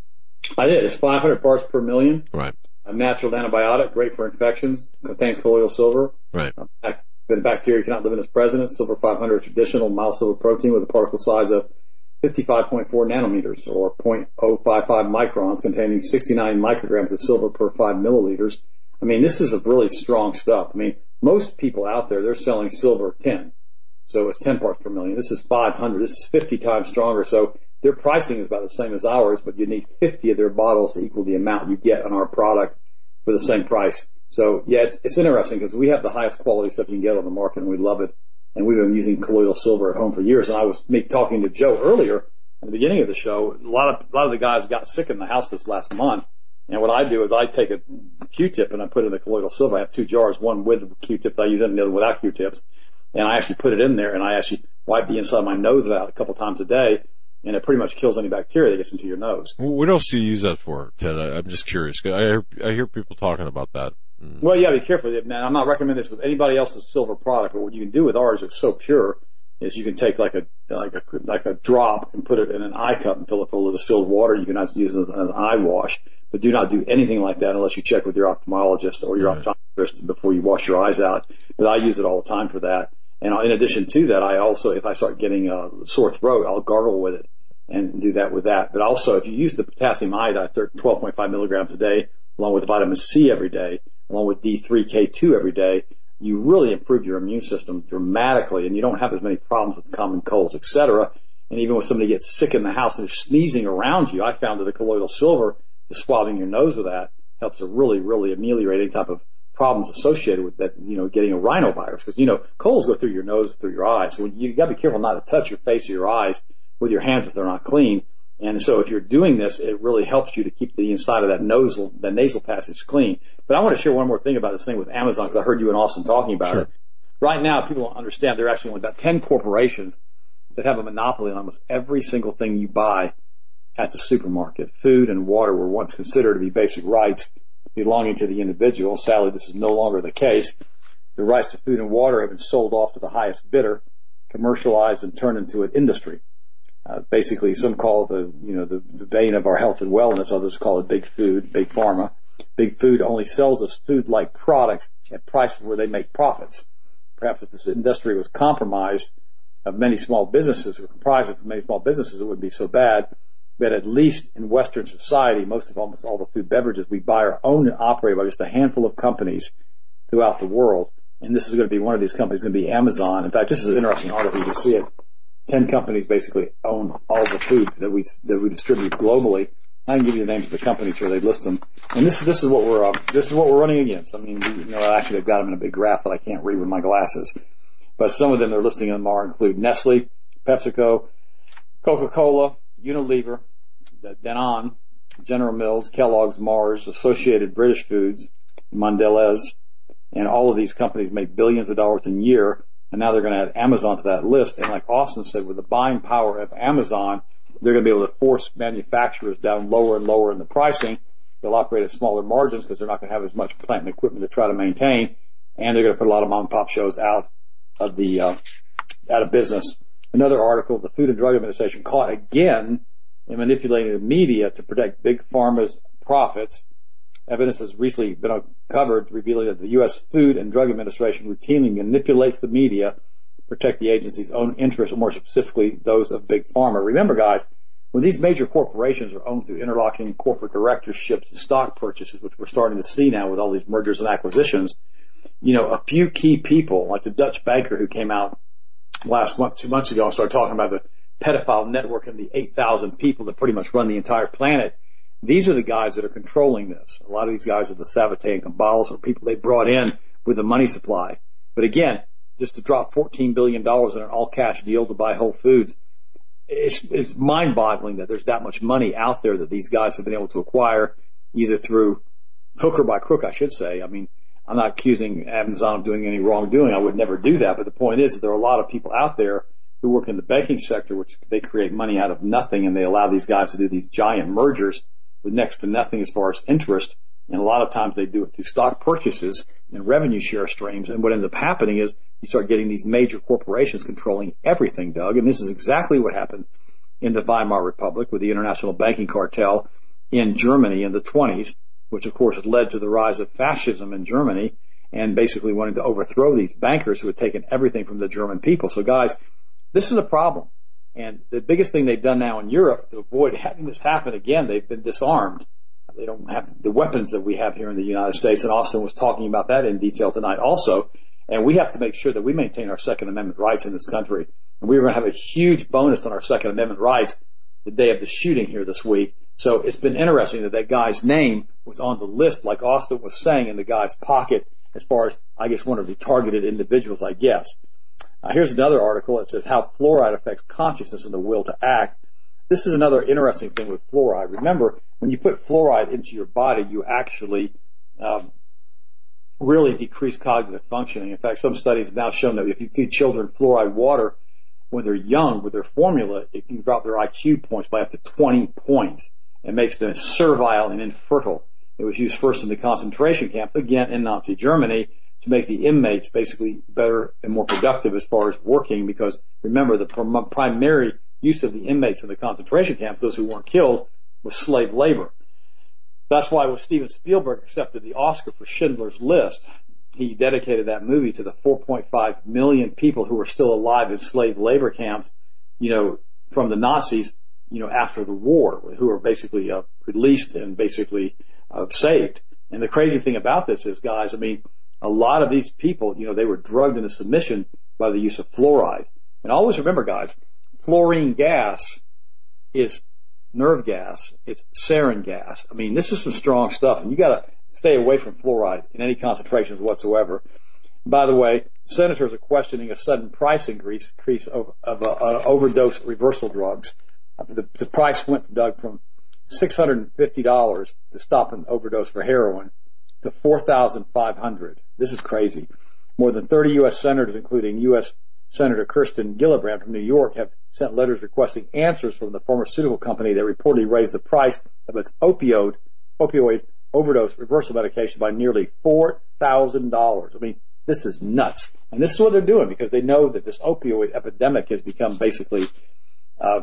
I did. It's five hundred parts per million. Right. A natural antibiotic, great for infections. Contains colloidal silver. Right. Uh, the bacteria cannot live in its presence. Silver five hundred, traditional mild silver protein with a particle size of fifty-five point four nanometers, or zero point zero five five microns, containing sixty-nine micrograms of silver per five milliliters. I mean, this is a really strong stuff. I mean, most people out there, they're selling silver ten. So it's ten parts per million. This is five hundred. This is fifty times stronger. So their pricing is about the same as ours, but you need fifty of their bottles to equal the amount you get on our product for the same price. So yeah, it's, it's interesting because we have the highest quality stuff you can get on the market, and we love it. And we've been using colloidal silver at home for years. And I was me talking to Joe earlier at the beginning of the show. A lot of a lot of the guys got sick in the house this last month. And what I do is I take a Q-tip and I put it in the colloidal silver. I have two jars, one with Q-tips I use and the other without Q-tips. And I actually put it in there and I actually wipe the inside of my nose out a couple times a day. And it pretty much kills any bacteria that gets into your nose. What else do you use that for, Ted? I, I'm just curious. I hear, I hear people talking about that. Mm. Well, yeah, be careful. Man, I'm not recommending this with anybody else's silver product, but what you can do with ours is so pure is you can take like a like a like a drop and put it in an eye cup and fill it full of distilled water. You can also use it as an eye wash, but do not do anything like that unless you check with your ophthalmologist or your right. optometrist before you wash your eyes out. But I use it all the time for that. And in addition to that, I also, if I start getting a sore throat, I'll gargle with it and do that with that. But also, if you use the potassium iodide, twelve point five milligrams a day, along with vitamin C every day, along with D three K two every day, you really improve your immune system dramatically, and you don't have as many problems with common colds, et cetera. And even when somebody gets sick in the house and they're sneezing around you, I found that the colloidal silver, just swabbing your nose with that, helps to really, really ameliorate any type of problems associated with that, you know, getting a rhinovirus. Because, you know, colds go through your nose, through your eyes. So you got to be careful not to touch your face or your eyes with your hands if they're not clean. And so if you're doing this, it really helps you to keep the inside of that nasal, that nasal passage clean. But I want to share one more thing about this thing with Amazon, because I heard you and Austin talking about sure. it. Right now, people don't understand there are actually only about ten corporations that have a monopoly on almost every single thing you buy at the supermarket. Food and water were once considered to be basic rights belonging to the individual. Sadly, this is no longer the case. The rights to food and water have been sold off to the highest bidder, commercialized, and turned into an industry. Uh, basically, some call it the, you know, the, the bane of our health and wellness. Others call it big food, big pharma. Big food only sells us food-like products at prices where they make profits. Perhaps if this industry was compromised of many small businesses, or comprised of many small businesses, it wouldn't be so bad. But at least in Western society, most of almost all the food beverages we buy are owned and operated by just a handful of companies throughout the world. And this is going to be one of these companies, going to be Amazon. In fact, this is an interesting article. You can see it. Ten companies basically own all the food that we that we distribute globally. I can give you the names of the companies where they list them. And this this is what we're uh, this is what we're running against. I mean, we, you know, actually they've got them in a big graph that I can't read with my glasses. But some of them they're listing them are include Nestle, PepsiCo, Coca-Cola, Unilever, Danone, General Mills, Kellogg's, Mars, Associated British Foods, Mondelez, and all of these companies make billions of dollars a year. And now they're going to add Amazon to that list. And like Austin said, with the buying power of Amazon, they're going to be able to force manufacturers down lower and lower in the pricing. They'll operate at smaller margins because they're not going to have as much plant and equipment to try to maintain. And they're going to put a lot of mom and pop shows out of the, uh, out of business. Another article, the Food and Drug Administration caught again in manipulating the media to protect big pharma's profits. Evidence has recently been uncovered revealing that the U S Food and Drug Administration routinely manipulates the media to protect the agency's own interests, or more specifically those of Big Pharma. Remember, guys, when these major corporations are owned through interlocking corporate directorships and stock purchases, which we're starting to see now with all these mergers and acquisitions, you know, a few key people, like the Dutch banker who came out last month, two months ago, and started talking about the pedophile network and the eight thousand people that pretty much run the entire planet. These are the guys that are controlling this. A lot of these guys are the Savate and Cabals, or people they brought in with the money supply. But again, just to drop fourteen billion dollars in an all-cash deal to buy Whole Foods. It's, it's mind-boggling that there's that much money out there that these guys have been able to acquire, either through hook or by crook, I should say. I mean, I'm not accusing Amazon of doing any wrongdoing. I would never do that. But the point is that there are a lot of people out there who work in the banking sector, which they create money out of nothing, and they allow these guys to do these giant mergers with next to nothing as far as interest. And a lot of times they do it through stock purchases and revenue share streams. And what ends up happening is you start getting these major corporations controlling everything, Doug. And this is exactly what happened in the Weimar Republic with the international banking cartel in Germany in the twenties, which of course led to the rise of fascism in Germany and basically wanted to overthrow these bankers who had taken everything from the German people. So guys, this is a problem. And the biggest thing they've done now in Europe to avoid having this happen again, they've been disarmed. They don't have the weapons that we have here in the United States, and Austin was talking about that in detail tonight also. And we have to make sure that we maintain our Second Amendment rights in this country. And we were going to have a huge bonus on our Second Amendment rights the day of the shooting here this week. So it's been interesting that that guy's name was on the list, like Austin was saying, in the guy's pocket as far as, I guess, one of the targeted individuals, I guess. Uh, here's another article that says how fluoride affects consciousness and the will to act. This is another interesting thing with fluoride. Remember, when you put fluoride into your body, you actually um, really decrease cognitive functioning. In fact, some studies have now shown that if you feed children fluoride water when they're young with their formula, it can drop their I Q points by up to twenty points. It makes them servile and infertile. It was used first in the concentration camps, again in Nazi Germany, to make the inmates basically better and more productive as far as working, because remember, the prim- primary use of the inmates in the concentration camps, those who weren't killed, was slave labor. That's why when Steven Spielberg accepted the Oscar for Schindler's List, he dedicated that movie to the four point five million people who were still alive in slave labor camps, you know, from the Nazis, you know, after the war, who were basically uh, released and basically uh, saved. And the crazy thing about this is, guys, I mean, a lot of these people, you know, they were drugged into submission by the use of fluoride. And always remember, guys, fluorine gas is nerve gas. It's sarin gas. I mean, this is some strong stuff, and you got to stay away from fluoride in any concentrations whatsoever. By the way, senators are questioning a sudden price increase, increase of, of uh, uh, overdose reversal drugs. Uh, the, the price went, Doug, from six hundred fifty dollars to stop an overdose for heroin to four thousand five hundred dollars. This is crazy. More than thirty U S senators, including U S Senator Kirsten Gillibrand from New York, have sent letters requesting answers from the pharmaceutical company that reportedly raised the price of its opioid, opioid overdose reversal medication by nearly four thousand dollars. I mean, this is nuts. And this is what they're doing because they know that this opioid epidemic has become basically, uh,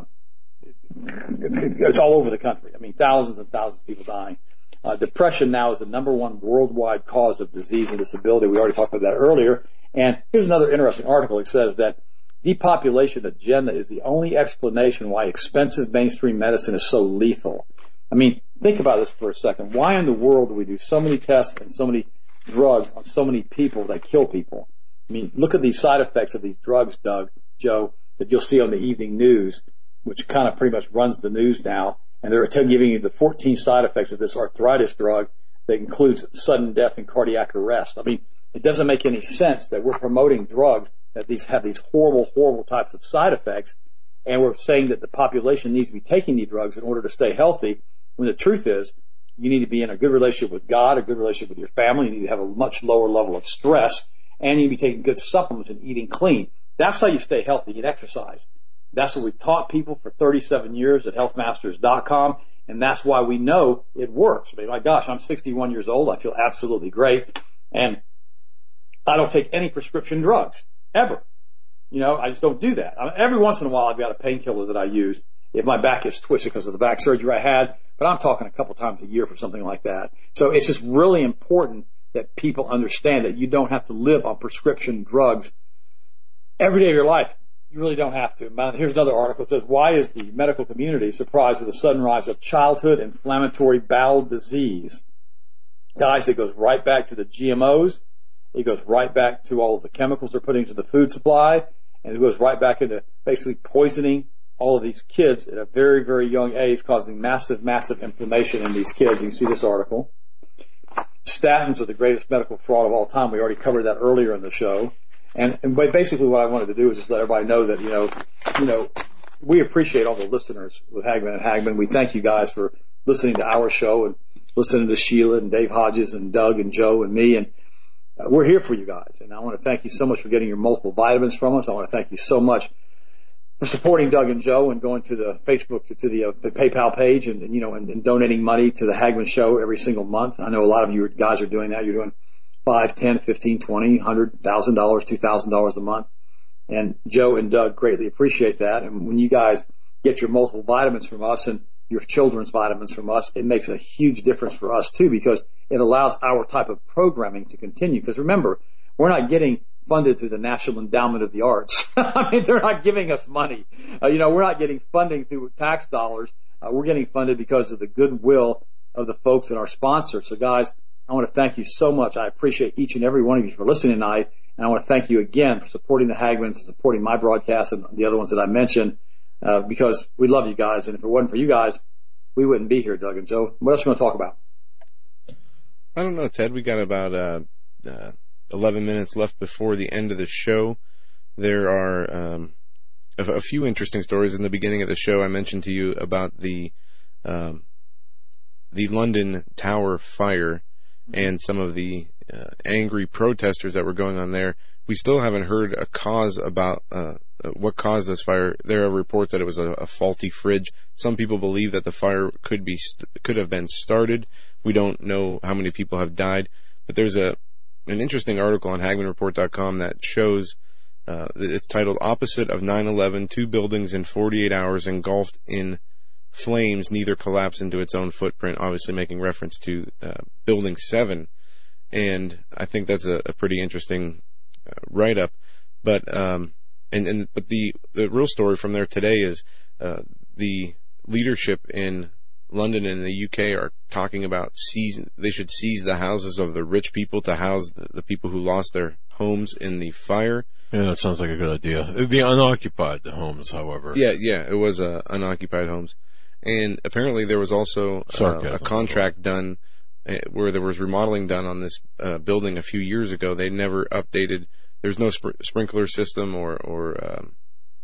it's all over the country. I mean, thousands and thousands of people dying. Uh, depression now is the number one worldwide cause of disease and disability. We already talked about that earlier. And here's another interesting article. It says that depopulation agenda is the only explanation why expensive mainstream medicine is so lethal. I mean, think about this for a second. Why in the world do we do so many tests and so many drugs on so many people that kill people? I mean, look at these side effects of these drugs, Doug, Joe, that you'll see on the evening news, which kind of pretty much runs the news now. And they're giving you the fourteen side effects of this arthritis drug that includes sudden death and cardiac arrest. I mean, it doesn't make any sense that we're promoting drugs that these have these horrible, horrible types of side effects, and we're saying that the population needs to be taking these drugs in order to stay healthy, when the truth is you need to be in a good relationship with God, a good relationship with your family, you need to have a much lower level of stress, and you need to be taking good supplements and eating clean. That's how you stay healthy and exercise. That's what we taught people for thirty-seven years at health masters dot com, and that's why we know it works. I mean, my gosh, I'm sixty-one years old. I feel absolutely great, and I don't take any prescription drugs, ever. You know, I just don't do that. I mean, every once in a while, I've got a painkiller that I use if my back is twisted because of the back surgery I had, but I'm talking a couple times a year for something like that. So it's just really important that people understand that you don't have to live on prescription drugs every day of your life. You really don't have to. Here's another article that says, why is the medical community surprised with the sudden rise of childhood inflammatory bowel disease? Guys, it goes right back to the G M Os. It goes right back to all of the chemicals they're putting into the food supply. And it goes right back into basically poisoning all of these kids at a very, very young age, causing massive, massive inflammation in these kids. You can see this article. Statins are the greatest medical fraud of all time. We already covered that earlier in the show. And, and basically what I wanted to do is just let everybody know that, you know, you know, we appreciate all the listeners with Hagman and Hagman. We thank you guys for listening to our show and listening to Sheila and Dave Hodges and Doug and Joe and me. And uh, we're here for you guys. And I want to thank you so much for getting your multiple vitamins from us. I want to thank you so much for supporting Doug and Joe and going to the Facebook, to, to the, uh, the PayPal page and, and you know, and, and donating money to the Hagman Show every single month. I know a lot of you guys are doing that. You're doing five, ten, fifteen, twenty, one hundred thousand dollars, two thousand dollars a month. And Joe and Doug greatly appreciate that. And when you guys get your multiple vitamins from us and your children's vitamins from us, it makes a huge difference for us too, because it allows our type of programming to continue. Because remember, we're not getting funded through the National Endowment of the Arts. I mean, they're not giving us money. Uh, you know, we're not getting funding through tax dollars. Uh, we're getting funded because of the goodwill of the folks and our sponsors. So guys, I want to thank you so much. I appreciate each and every one of you for listening tonight. And I want to thank you again for supporting the Hagmans, supporting my broadcast and the other ones that I mentioned, uh, because we love you guys. And if it wasn't for you guys, we wouldn't be here, Doug and Joe. What else are we going to talk about? I don't know, Ted. We got about uh, uh, eleven minutes left before the end of the show. There are um, a, a few interesting stories. In the beginning of the show, I mentioned to you about the um, the London Tower fire and some of the uh, angry protesters that were going on there. We still haven't heard a cause about uh, what caused this fire. There are reports that it was a, a faulty fridge. Some people believe that the fire could be st- could have been started. We don't know how many people have died, but there's a an interesting article on Hagman Report dot com that shows uh, it's titled "Opposite of nine eleven: Two buildings in forty-eight hours engulfed in flames, neither collapse into its own footprint," obviously making reference to uh, Building seven. And I think that's a, a pretty interesting uh, write-up. But um, and, and but the, the real story from there today is uh, the leadership in London and the U K are talking about seize, they should seize the houses of the rich people to house the, the people who lost their homes in the fire. Yeah, that sounds like a good idea. The unoccupied homes, however. Yeah, yeah, it was uh, unoccupied homes. And apparently there was also uh, a contract done uh, where there was remodeling done on this uh, building a few years ago. They never updated. There's no sp- sprinkler system or, or um,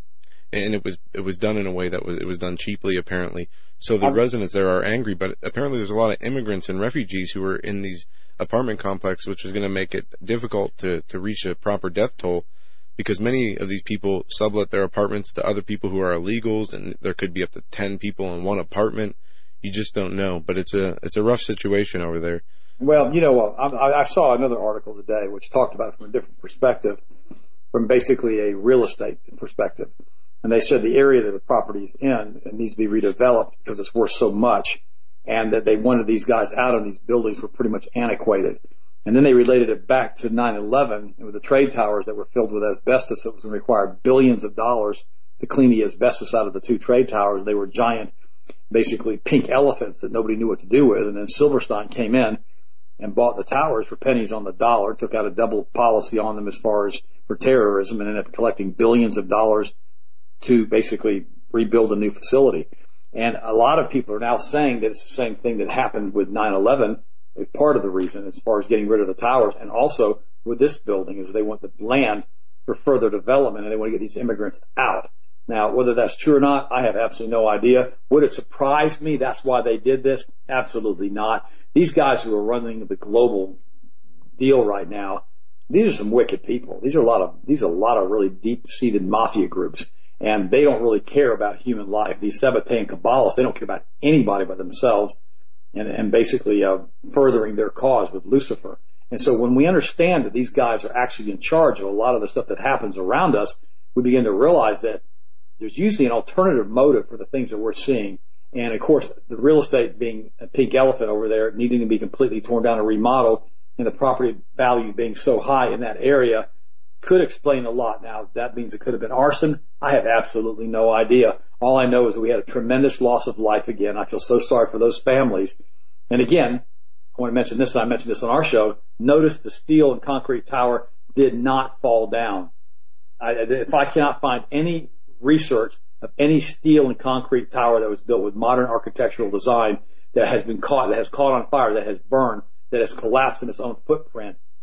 and it was it was done in a way that was it was done cheaply apparently. So the um, residents there are angry, but apparently there's a lot of immigrants and refugees who are in these apartment complexes, which is going to make it difficult to, to reach a proper death toll, because many of these people sublet their apartments to other people who are illegals, and there could be up to ten people in one apartment. You just don't know, but it's a it's a rough situation over there. Well, you know, I, I saw another article today which talked about it from a different perspective, from basically a real estate perspective. And they said the area that the property is in it needs to be redeveloped because it's worth so much, and that they wanted these guys out of these buildings were pretty much antiquated. And then they related it back to nine eleven with the trade towers that were filled with asbestos. It was going to require billions of dollars to clean the asbestos out of the two trade towers. They were giant, basically pink elephants that nobody knew what to do with. And then Silverstein came in and bought the towers for pennies on the dollar, took out a double policy on them as far as for terrorism, and ended up collecting billions of dollars to basically rebuild a new facility. And a lot of people are now saying that it's the same thing that happened with nine eleven. Part of the reason as far as getting rid of the towers, and also with this building is they want the land for further development and they want to get these immigrants out. Now, whether that's true or not, I have absolutely no idea. Would it surprise me that's why they did this? Absolutely not. These guys who are running the global deal right now, these are some wicked people. These are a lot of, these are a lot of really deep-seated mafia groups, and they don't really care about human life. These Sabbatean Kabbalists, they don't care about anybody but themselves. And, and basically uh, furthering their cause with Lucifer. And so when we understand that these guys are actually in charge of a lot of the stuff that happens around us, we begin to realize that there's usually an alternative motive for the things that we're seeing. And, of course, the real estate being a pink elephant over there, needing to be completely torn down and remodeled, and the property value being so high in that area could explain a lot. Now, that means it could have been arson. I have absolutely no idea. All I know is that we had a tremendous loss of life again. I feel so sorry for those families. And again, I want to mention this, and I mentioned this on our show. Notice the steel and concrete tower did not fall down. I, if I cannot find any research of any steel and concrete tower that was built with modern architectural design that has been caught, that has caught on fire, that has burned, that has collapsed in its own footprint,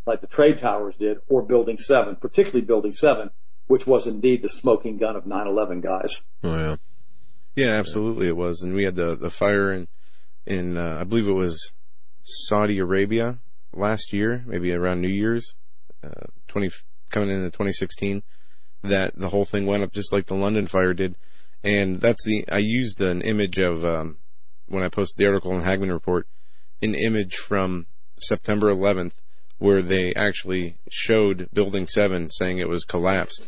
like the trade towers did, or Building seven, particularly Building seven, which was indeed the smoking gun of nine eleven, guys. Oh, yeah. Yeah, absolutely it was. And we had the, the fire in, in uh, I believe it was Saudi Arabia last year, maybe around New Year's, uh, twenty coming into twenty sixteen, that the whole thing went up just like the London fire did. And that's the, I used an image of, um, when I posted the article in the Hagman Report, an image from September eleventh where they actually showed Building seven saying it was collapsed.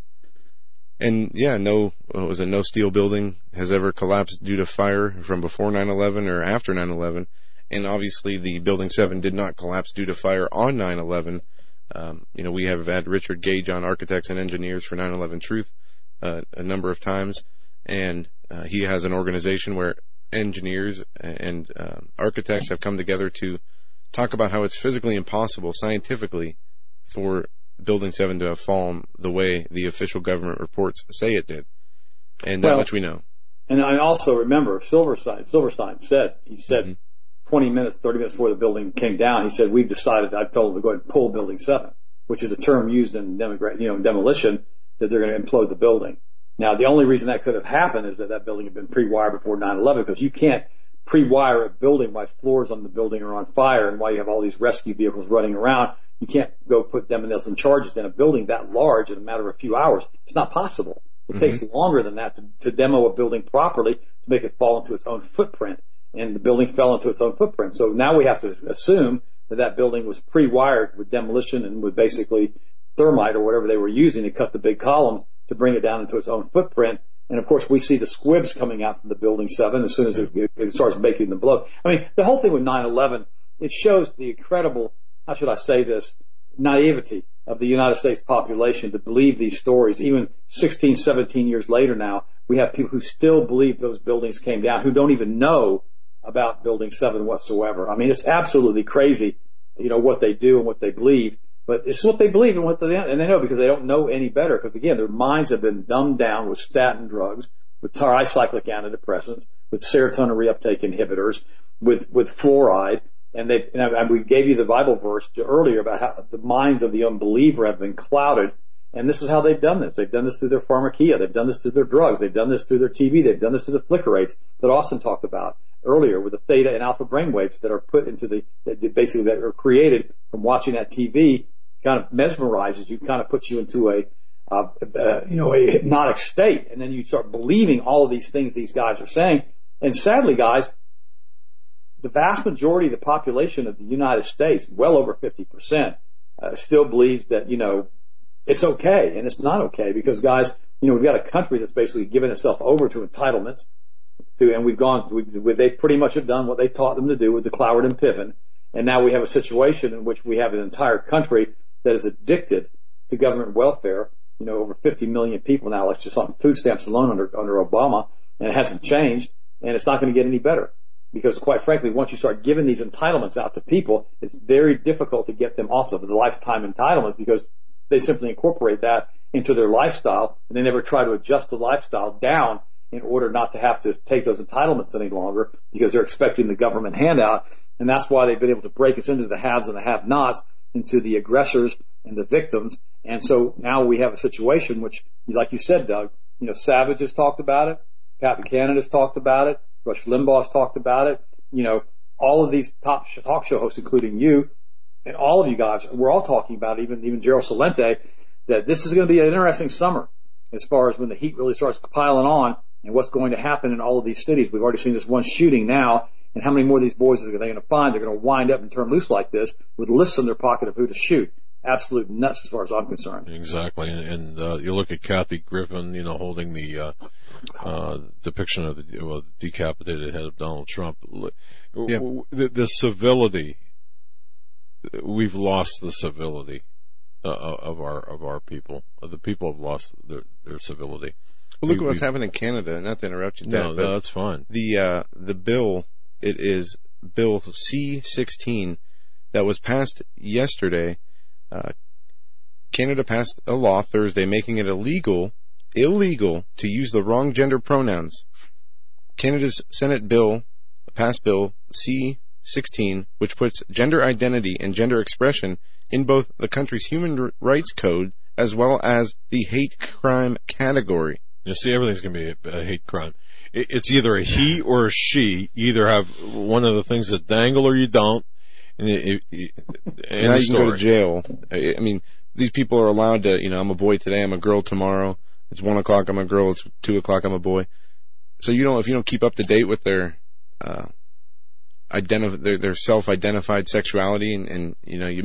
And yeah, no, it was a no steel building has ever collapsed due to fire from before nine eleven or after nine eleven. And obviously the Building seven did not collapse due to fire on nine eleven. Um, you know, we have had Richard Gage on, Architects and Engineers for nine eleven Truth, uh, a number of times. And, uh, he has an organization where engineers and, uh, architects have come together to talk about how it's physically impossible, scientifically, for Building seven to have fallen the way the official government reports say it did. And that well, much we know. And I also remember Silverstein, Silverstein said, he said mm-hmm. twenty minutes, thirty minutes before the building came down, he said, we've decided, I've told them to go ahead and pull Building seven, which is a term used in demogra- you know, demolition, that they're going to implode the building. Now, the only reason that could have happened is that that building had been pre-wired before nine eleven, because you can't pre-wire a building while floors on the building are on fire and while you have all these rescue vehicles running around. You can't go put demolition charges in a building that large in a matter of a few hours. It's not possible. It mm-hmm. takes longer than that to, to demo a building properly to make it fall into its own footprint. And the building fell into its own footprint. So now we have to assume that that building was pre-wired with demolition and with basically thermite or whatever they were using to cut the big columns to bring it down into its own footprint. And of course, we see the squibs coming out from the Building seven as soon as it, it starts making the blow. I mean, the whole thing with nine eleven, it shows the incredible, how should I say this, naivety of the United States population to believe these stories. Even sixteen, seventeen years later now, we have people who still believe those buildings came down, who don't even know about Building seven whatsoever. I mean, it's absolutely crazy, you know, what they do and what they believe. But it's what they believe and what they, and they know because they don't know any better. Because again, their minds have been dumbed down with statin drugs, with tricyclic antidepressants, with serotonin reuptake inhibitors, with, with fluoride. And they, and we gave you the Bible verse earlier about how the minds of the unbeliever have been clouded. And this is how they've done this. They've done this through their pharmakia. They've done this through their drugs. They've done this through their T V. They've done this through the flicker rates that Austin talked about earlier with the theta and alpha brainwaves that are put into the, that basically that are created from watching that T V. Kind of mesmerizes you, kind of puts you into a, uh, uh, you know, a hypnotic state. And then you start believing all of these things these guys are saying. And sadly, guys, the vast majority of the population of the United States, well over fifty percent, uh, still believes that, you know, it's okay. And it's not okay because, guys, you know, we've got a country that's basically given itself over to entitlements. To, and we've gone, we, they pretty much have done what they taught them to do with the Cloward and Piven. And now we have a situation in which we have an entire country that is addicted to government welfare. You know, over fifty million people now, let's just on food stamps alone under, under Obama, and it hasn't changed, and it's not going to get any better. Because quite frankly, once you start giving these entitlements out to people, it's very difficult to get them off of the lifetime entitlements because they simply incorporate that into their lifestyle, and they never try to adjust the lifestyle down in order not to have to take those entitlements any longer because they're expecting the government handout. And that's why they've been able to break us into the haves and the have-nots, into the aggressors and the victims. And so now we have a situation which, like you said, Doug, you know, Savage has talked about it, Pat Buchanan has talked about it, Rush Limbaugh has talked about it, you know, all of these top talk show hosts, including you, and all of you guys, we're all talking about it, even, even Gerald Celente, that this is going to be an interesting summer as far as when the heat really starts piling on and what's going to happen in all of these cities. We've already seen this one shooting now. And how many more of these boys are they going to find? They're going to wind up and turn loose like this with lists in their pocket of who to shoot. Absolute nuts as far as I'm concerned. Exactly. And, and uh, you look at Kathy Griffin, you know, holding the uh, uh, depiction of the well, decapitated head of Donald Trump. Yeah. The, the civility, we've lost the civility uh, of our of our people. The people have lost their, their civility. Well, look we, at what's we, happened in Canada. Not to interrupt you, Ted, no, no, that's fine. The uh, the bill, it is Bill C sixteen that was passed yesterday. Uh, Canada passed a law Thursday making it illegal, illegal to use the wrong gender pronouns. Canada's Senate bill, passed Bill C sixteen, which puts gender identity and gender expression in both the country's human rights code as well as the hate crime category. You see, everything's going to be a, a hate crime. It, it's either a he or a she. You either have one of the things that dangle or you don't. And it, it, it, now you story. can go to jail. I, I mean, these people are allowed to, you know, I'm a boy today, I'm a girl tomorrow. It's one o'clock, I'm a girl. It's two o'clock, I'm a boy. So you don't, if you don't keep up to date with their, uh, identify, their, their self-identified sexuality and, and, you know, you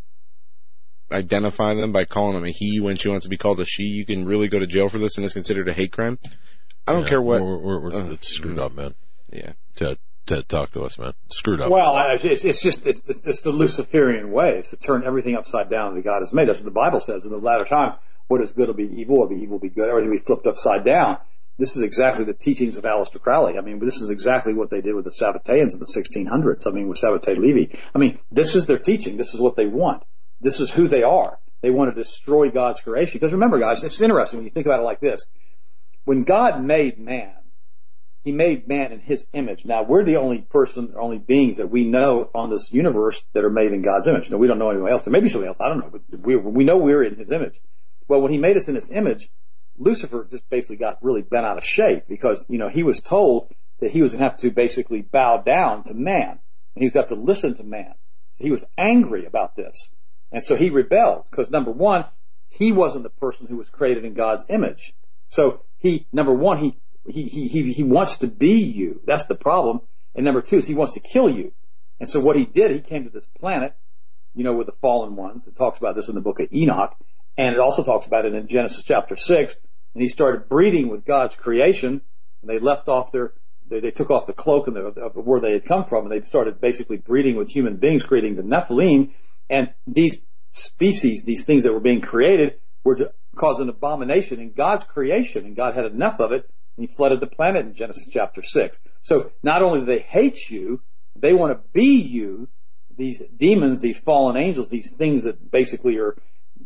misidentify them by calling them a he when she wants to be called a she, you can really go to jail for this and it's considered a hate crime. I don't yeah, care what. We're, we're, we're, uh, it's screwed up, man. Yeah. Ted, Ted, talk to us, man. Screwed up. Well, it's, it's just, it's, it's the Luciferian way. It's to turn everything upside down that God has made. That's what the Bible says in the latter times. What is good will be evil, what will be evil will be good. Everything will be flipped upside down. This is exactly the teachings of Aleister Crowley. I mean, this is exactly what they did with the Sabbateans in the sixteen hundreds. I mean, with Sabbatai Levi. I mean, this is their teaching. This is what they want. This is who they are. They want to destroy God's creation. Because remember, guys, it's interesting when you think about it like this. When God made man, He made man in His image. Now, we're the only person, only beings that we know on this universe that are made in God's image. Now, we don't know anyone else. There may be somebody else. I don't know. But we, we know we're in His image. Well, when He made us in His image, Lucifer just basically got really bent out of shape because, you know, he was told that he was going to have to basically bow down to man. And he was going to have to listen to man. So he was angry about this. And so he rebelled because, number one, he wasn't the person who was created in God's image. So he, number one, he, he, he, he, he wants to be you. That's the problem. And number two is he wants to kill you. And so what he did, he came to this planet, you know, with the fallen ones. It talks about this in the book of Enoch. And it also talks about it in Genesis chapter six. And he started breeding with God's creation. And they left off their, they, they took off the cloak and the, of where they had come from. And they started basically breeding with human beings, creating the Nephilim. And these species, these things that were being created, were to cause an abomination in God's creation. And God had enough of it. And He flooded the planet in Genesis chapter six. So not only do they hate you, they want to be you. These demons, these fallen angels, these things that basically are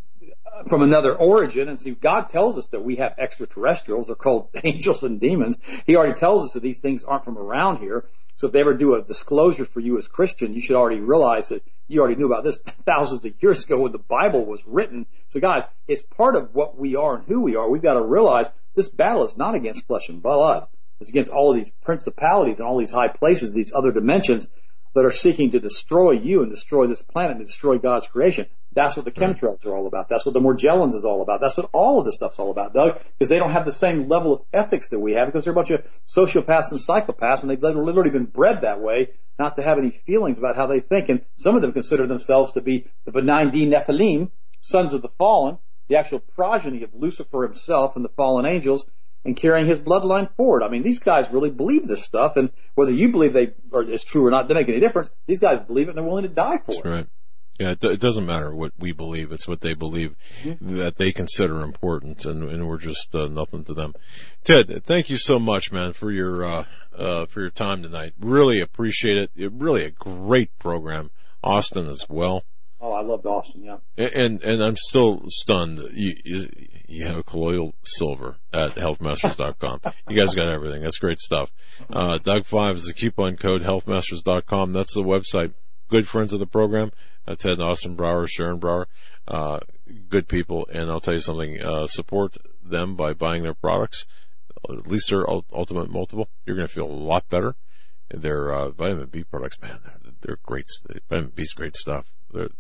from another origin. And see, God tells us that we have extraterrestrials. They're called angels and demons. He already tells us that these things aren't from around here. So if they ever do a disclosure for you as Christian, you should already realize that you already knew about this thousands of years ago when the Bible was written. So guys, it's part of what we are and who we are. We've got to realize this battle is not against flesh and blood. It's against all of these principalities and all these high places, these other dimensions that are seeking to destroy you and destroy this planet and destroy God's creation. That's what the chemtrails are all about. That's what the Morgellons is all about. That's what all of this stuff's all about, Doug, because they don't have the same level of ethics that we have because they're a bunch of sociopaths and psychopaths, and they've literally been bred that way not to have any feelings about how they think. And some of them consider themselves to be the benign D Nephilim, sons of the fallen, the actual progeny of Lucifer himself and the fallen angels, and carrying his bloodline forward. I mean, these guys really believe this stuff, and whether you believe they are is true or not, doesn't make any difference. These guys believe it, and they're willing to die for That's it. Right. Yeah, it, it doesn't matter what we believe. It's what they believe mm-hmm. that they consider important, and, and we're just uh, nothing to them. Ted, thank you so much, man, for your uh, uh, for your time tonight. Really appreciate it. it. Really a great program. Austin as well. Oh, I loved Austin, yeah. And and, and I'm still stunned. You, you you have colloidal silver at health masters dot com. You guys got everything. That's great stuff. Uh, Doug five is the coupon code, health masters dot com. That's the website. Good friends of the program. Uh, Ted and Austin Brower, Sharon Brower, uh, good people. And I'll tell you something, uh, support them by buying their products, at least their Ultimate Multiple. You're going to feel a lot better. Their, uh, vitamin B products, man, they're, they're great. Vitamin B's great stuff. They're,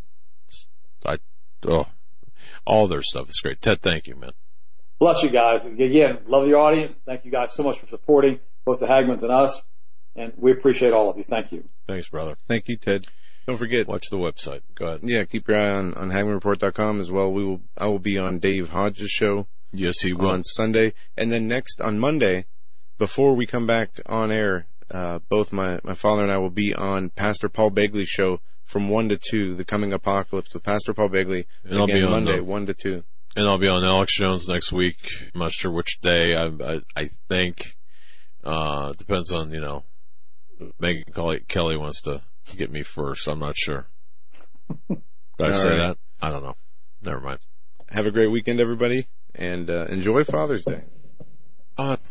I, oh, all their stuff is great. Ted, thank you, man. Bless you guys. Again, love your audience. Thank you guys so much for supporting both the Hagmans and us. And we appreciate all of you. Thank you. Thanks, brother. Thank you, Ted. Don't forget. Watch the website. Go ahead. Yeah, keep your eye on, on Hagman Report dot com as well. We will, I will be on Dave Hodges' show. Yes, he will. On Sunday. And then next, on Monday, before we come back on air, uh, both my, my father and I will be on Pastor Paul Begley's show from one to two, The Coming Apocalypse with Pastor Paul Begley. And I'll Again, be on Monday, the, one to two. And I'll be on Alex Jones next week. I'm not sure which day. I, I, I think, uh, depends on, you know, Megan Kelly, Kelly wants to get me first. I'm not sure. Did I All say right. that? I don't know. Never mind. Have a great weekend, everybody, and uh, enjoy Father's Day. Uh,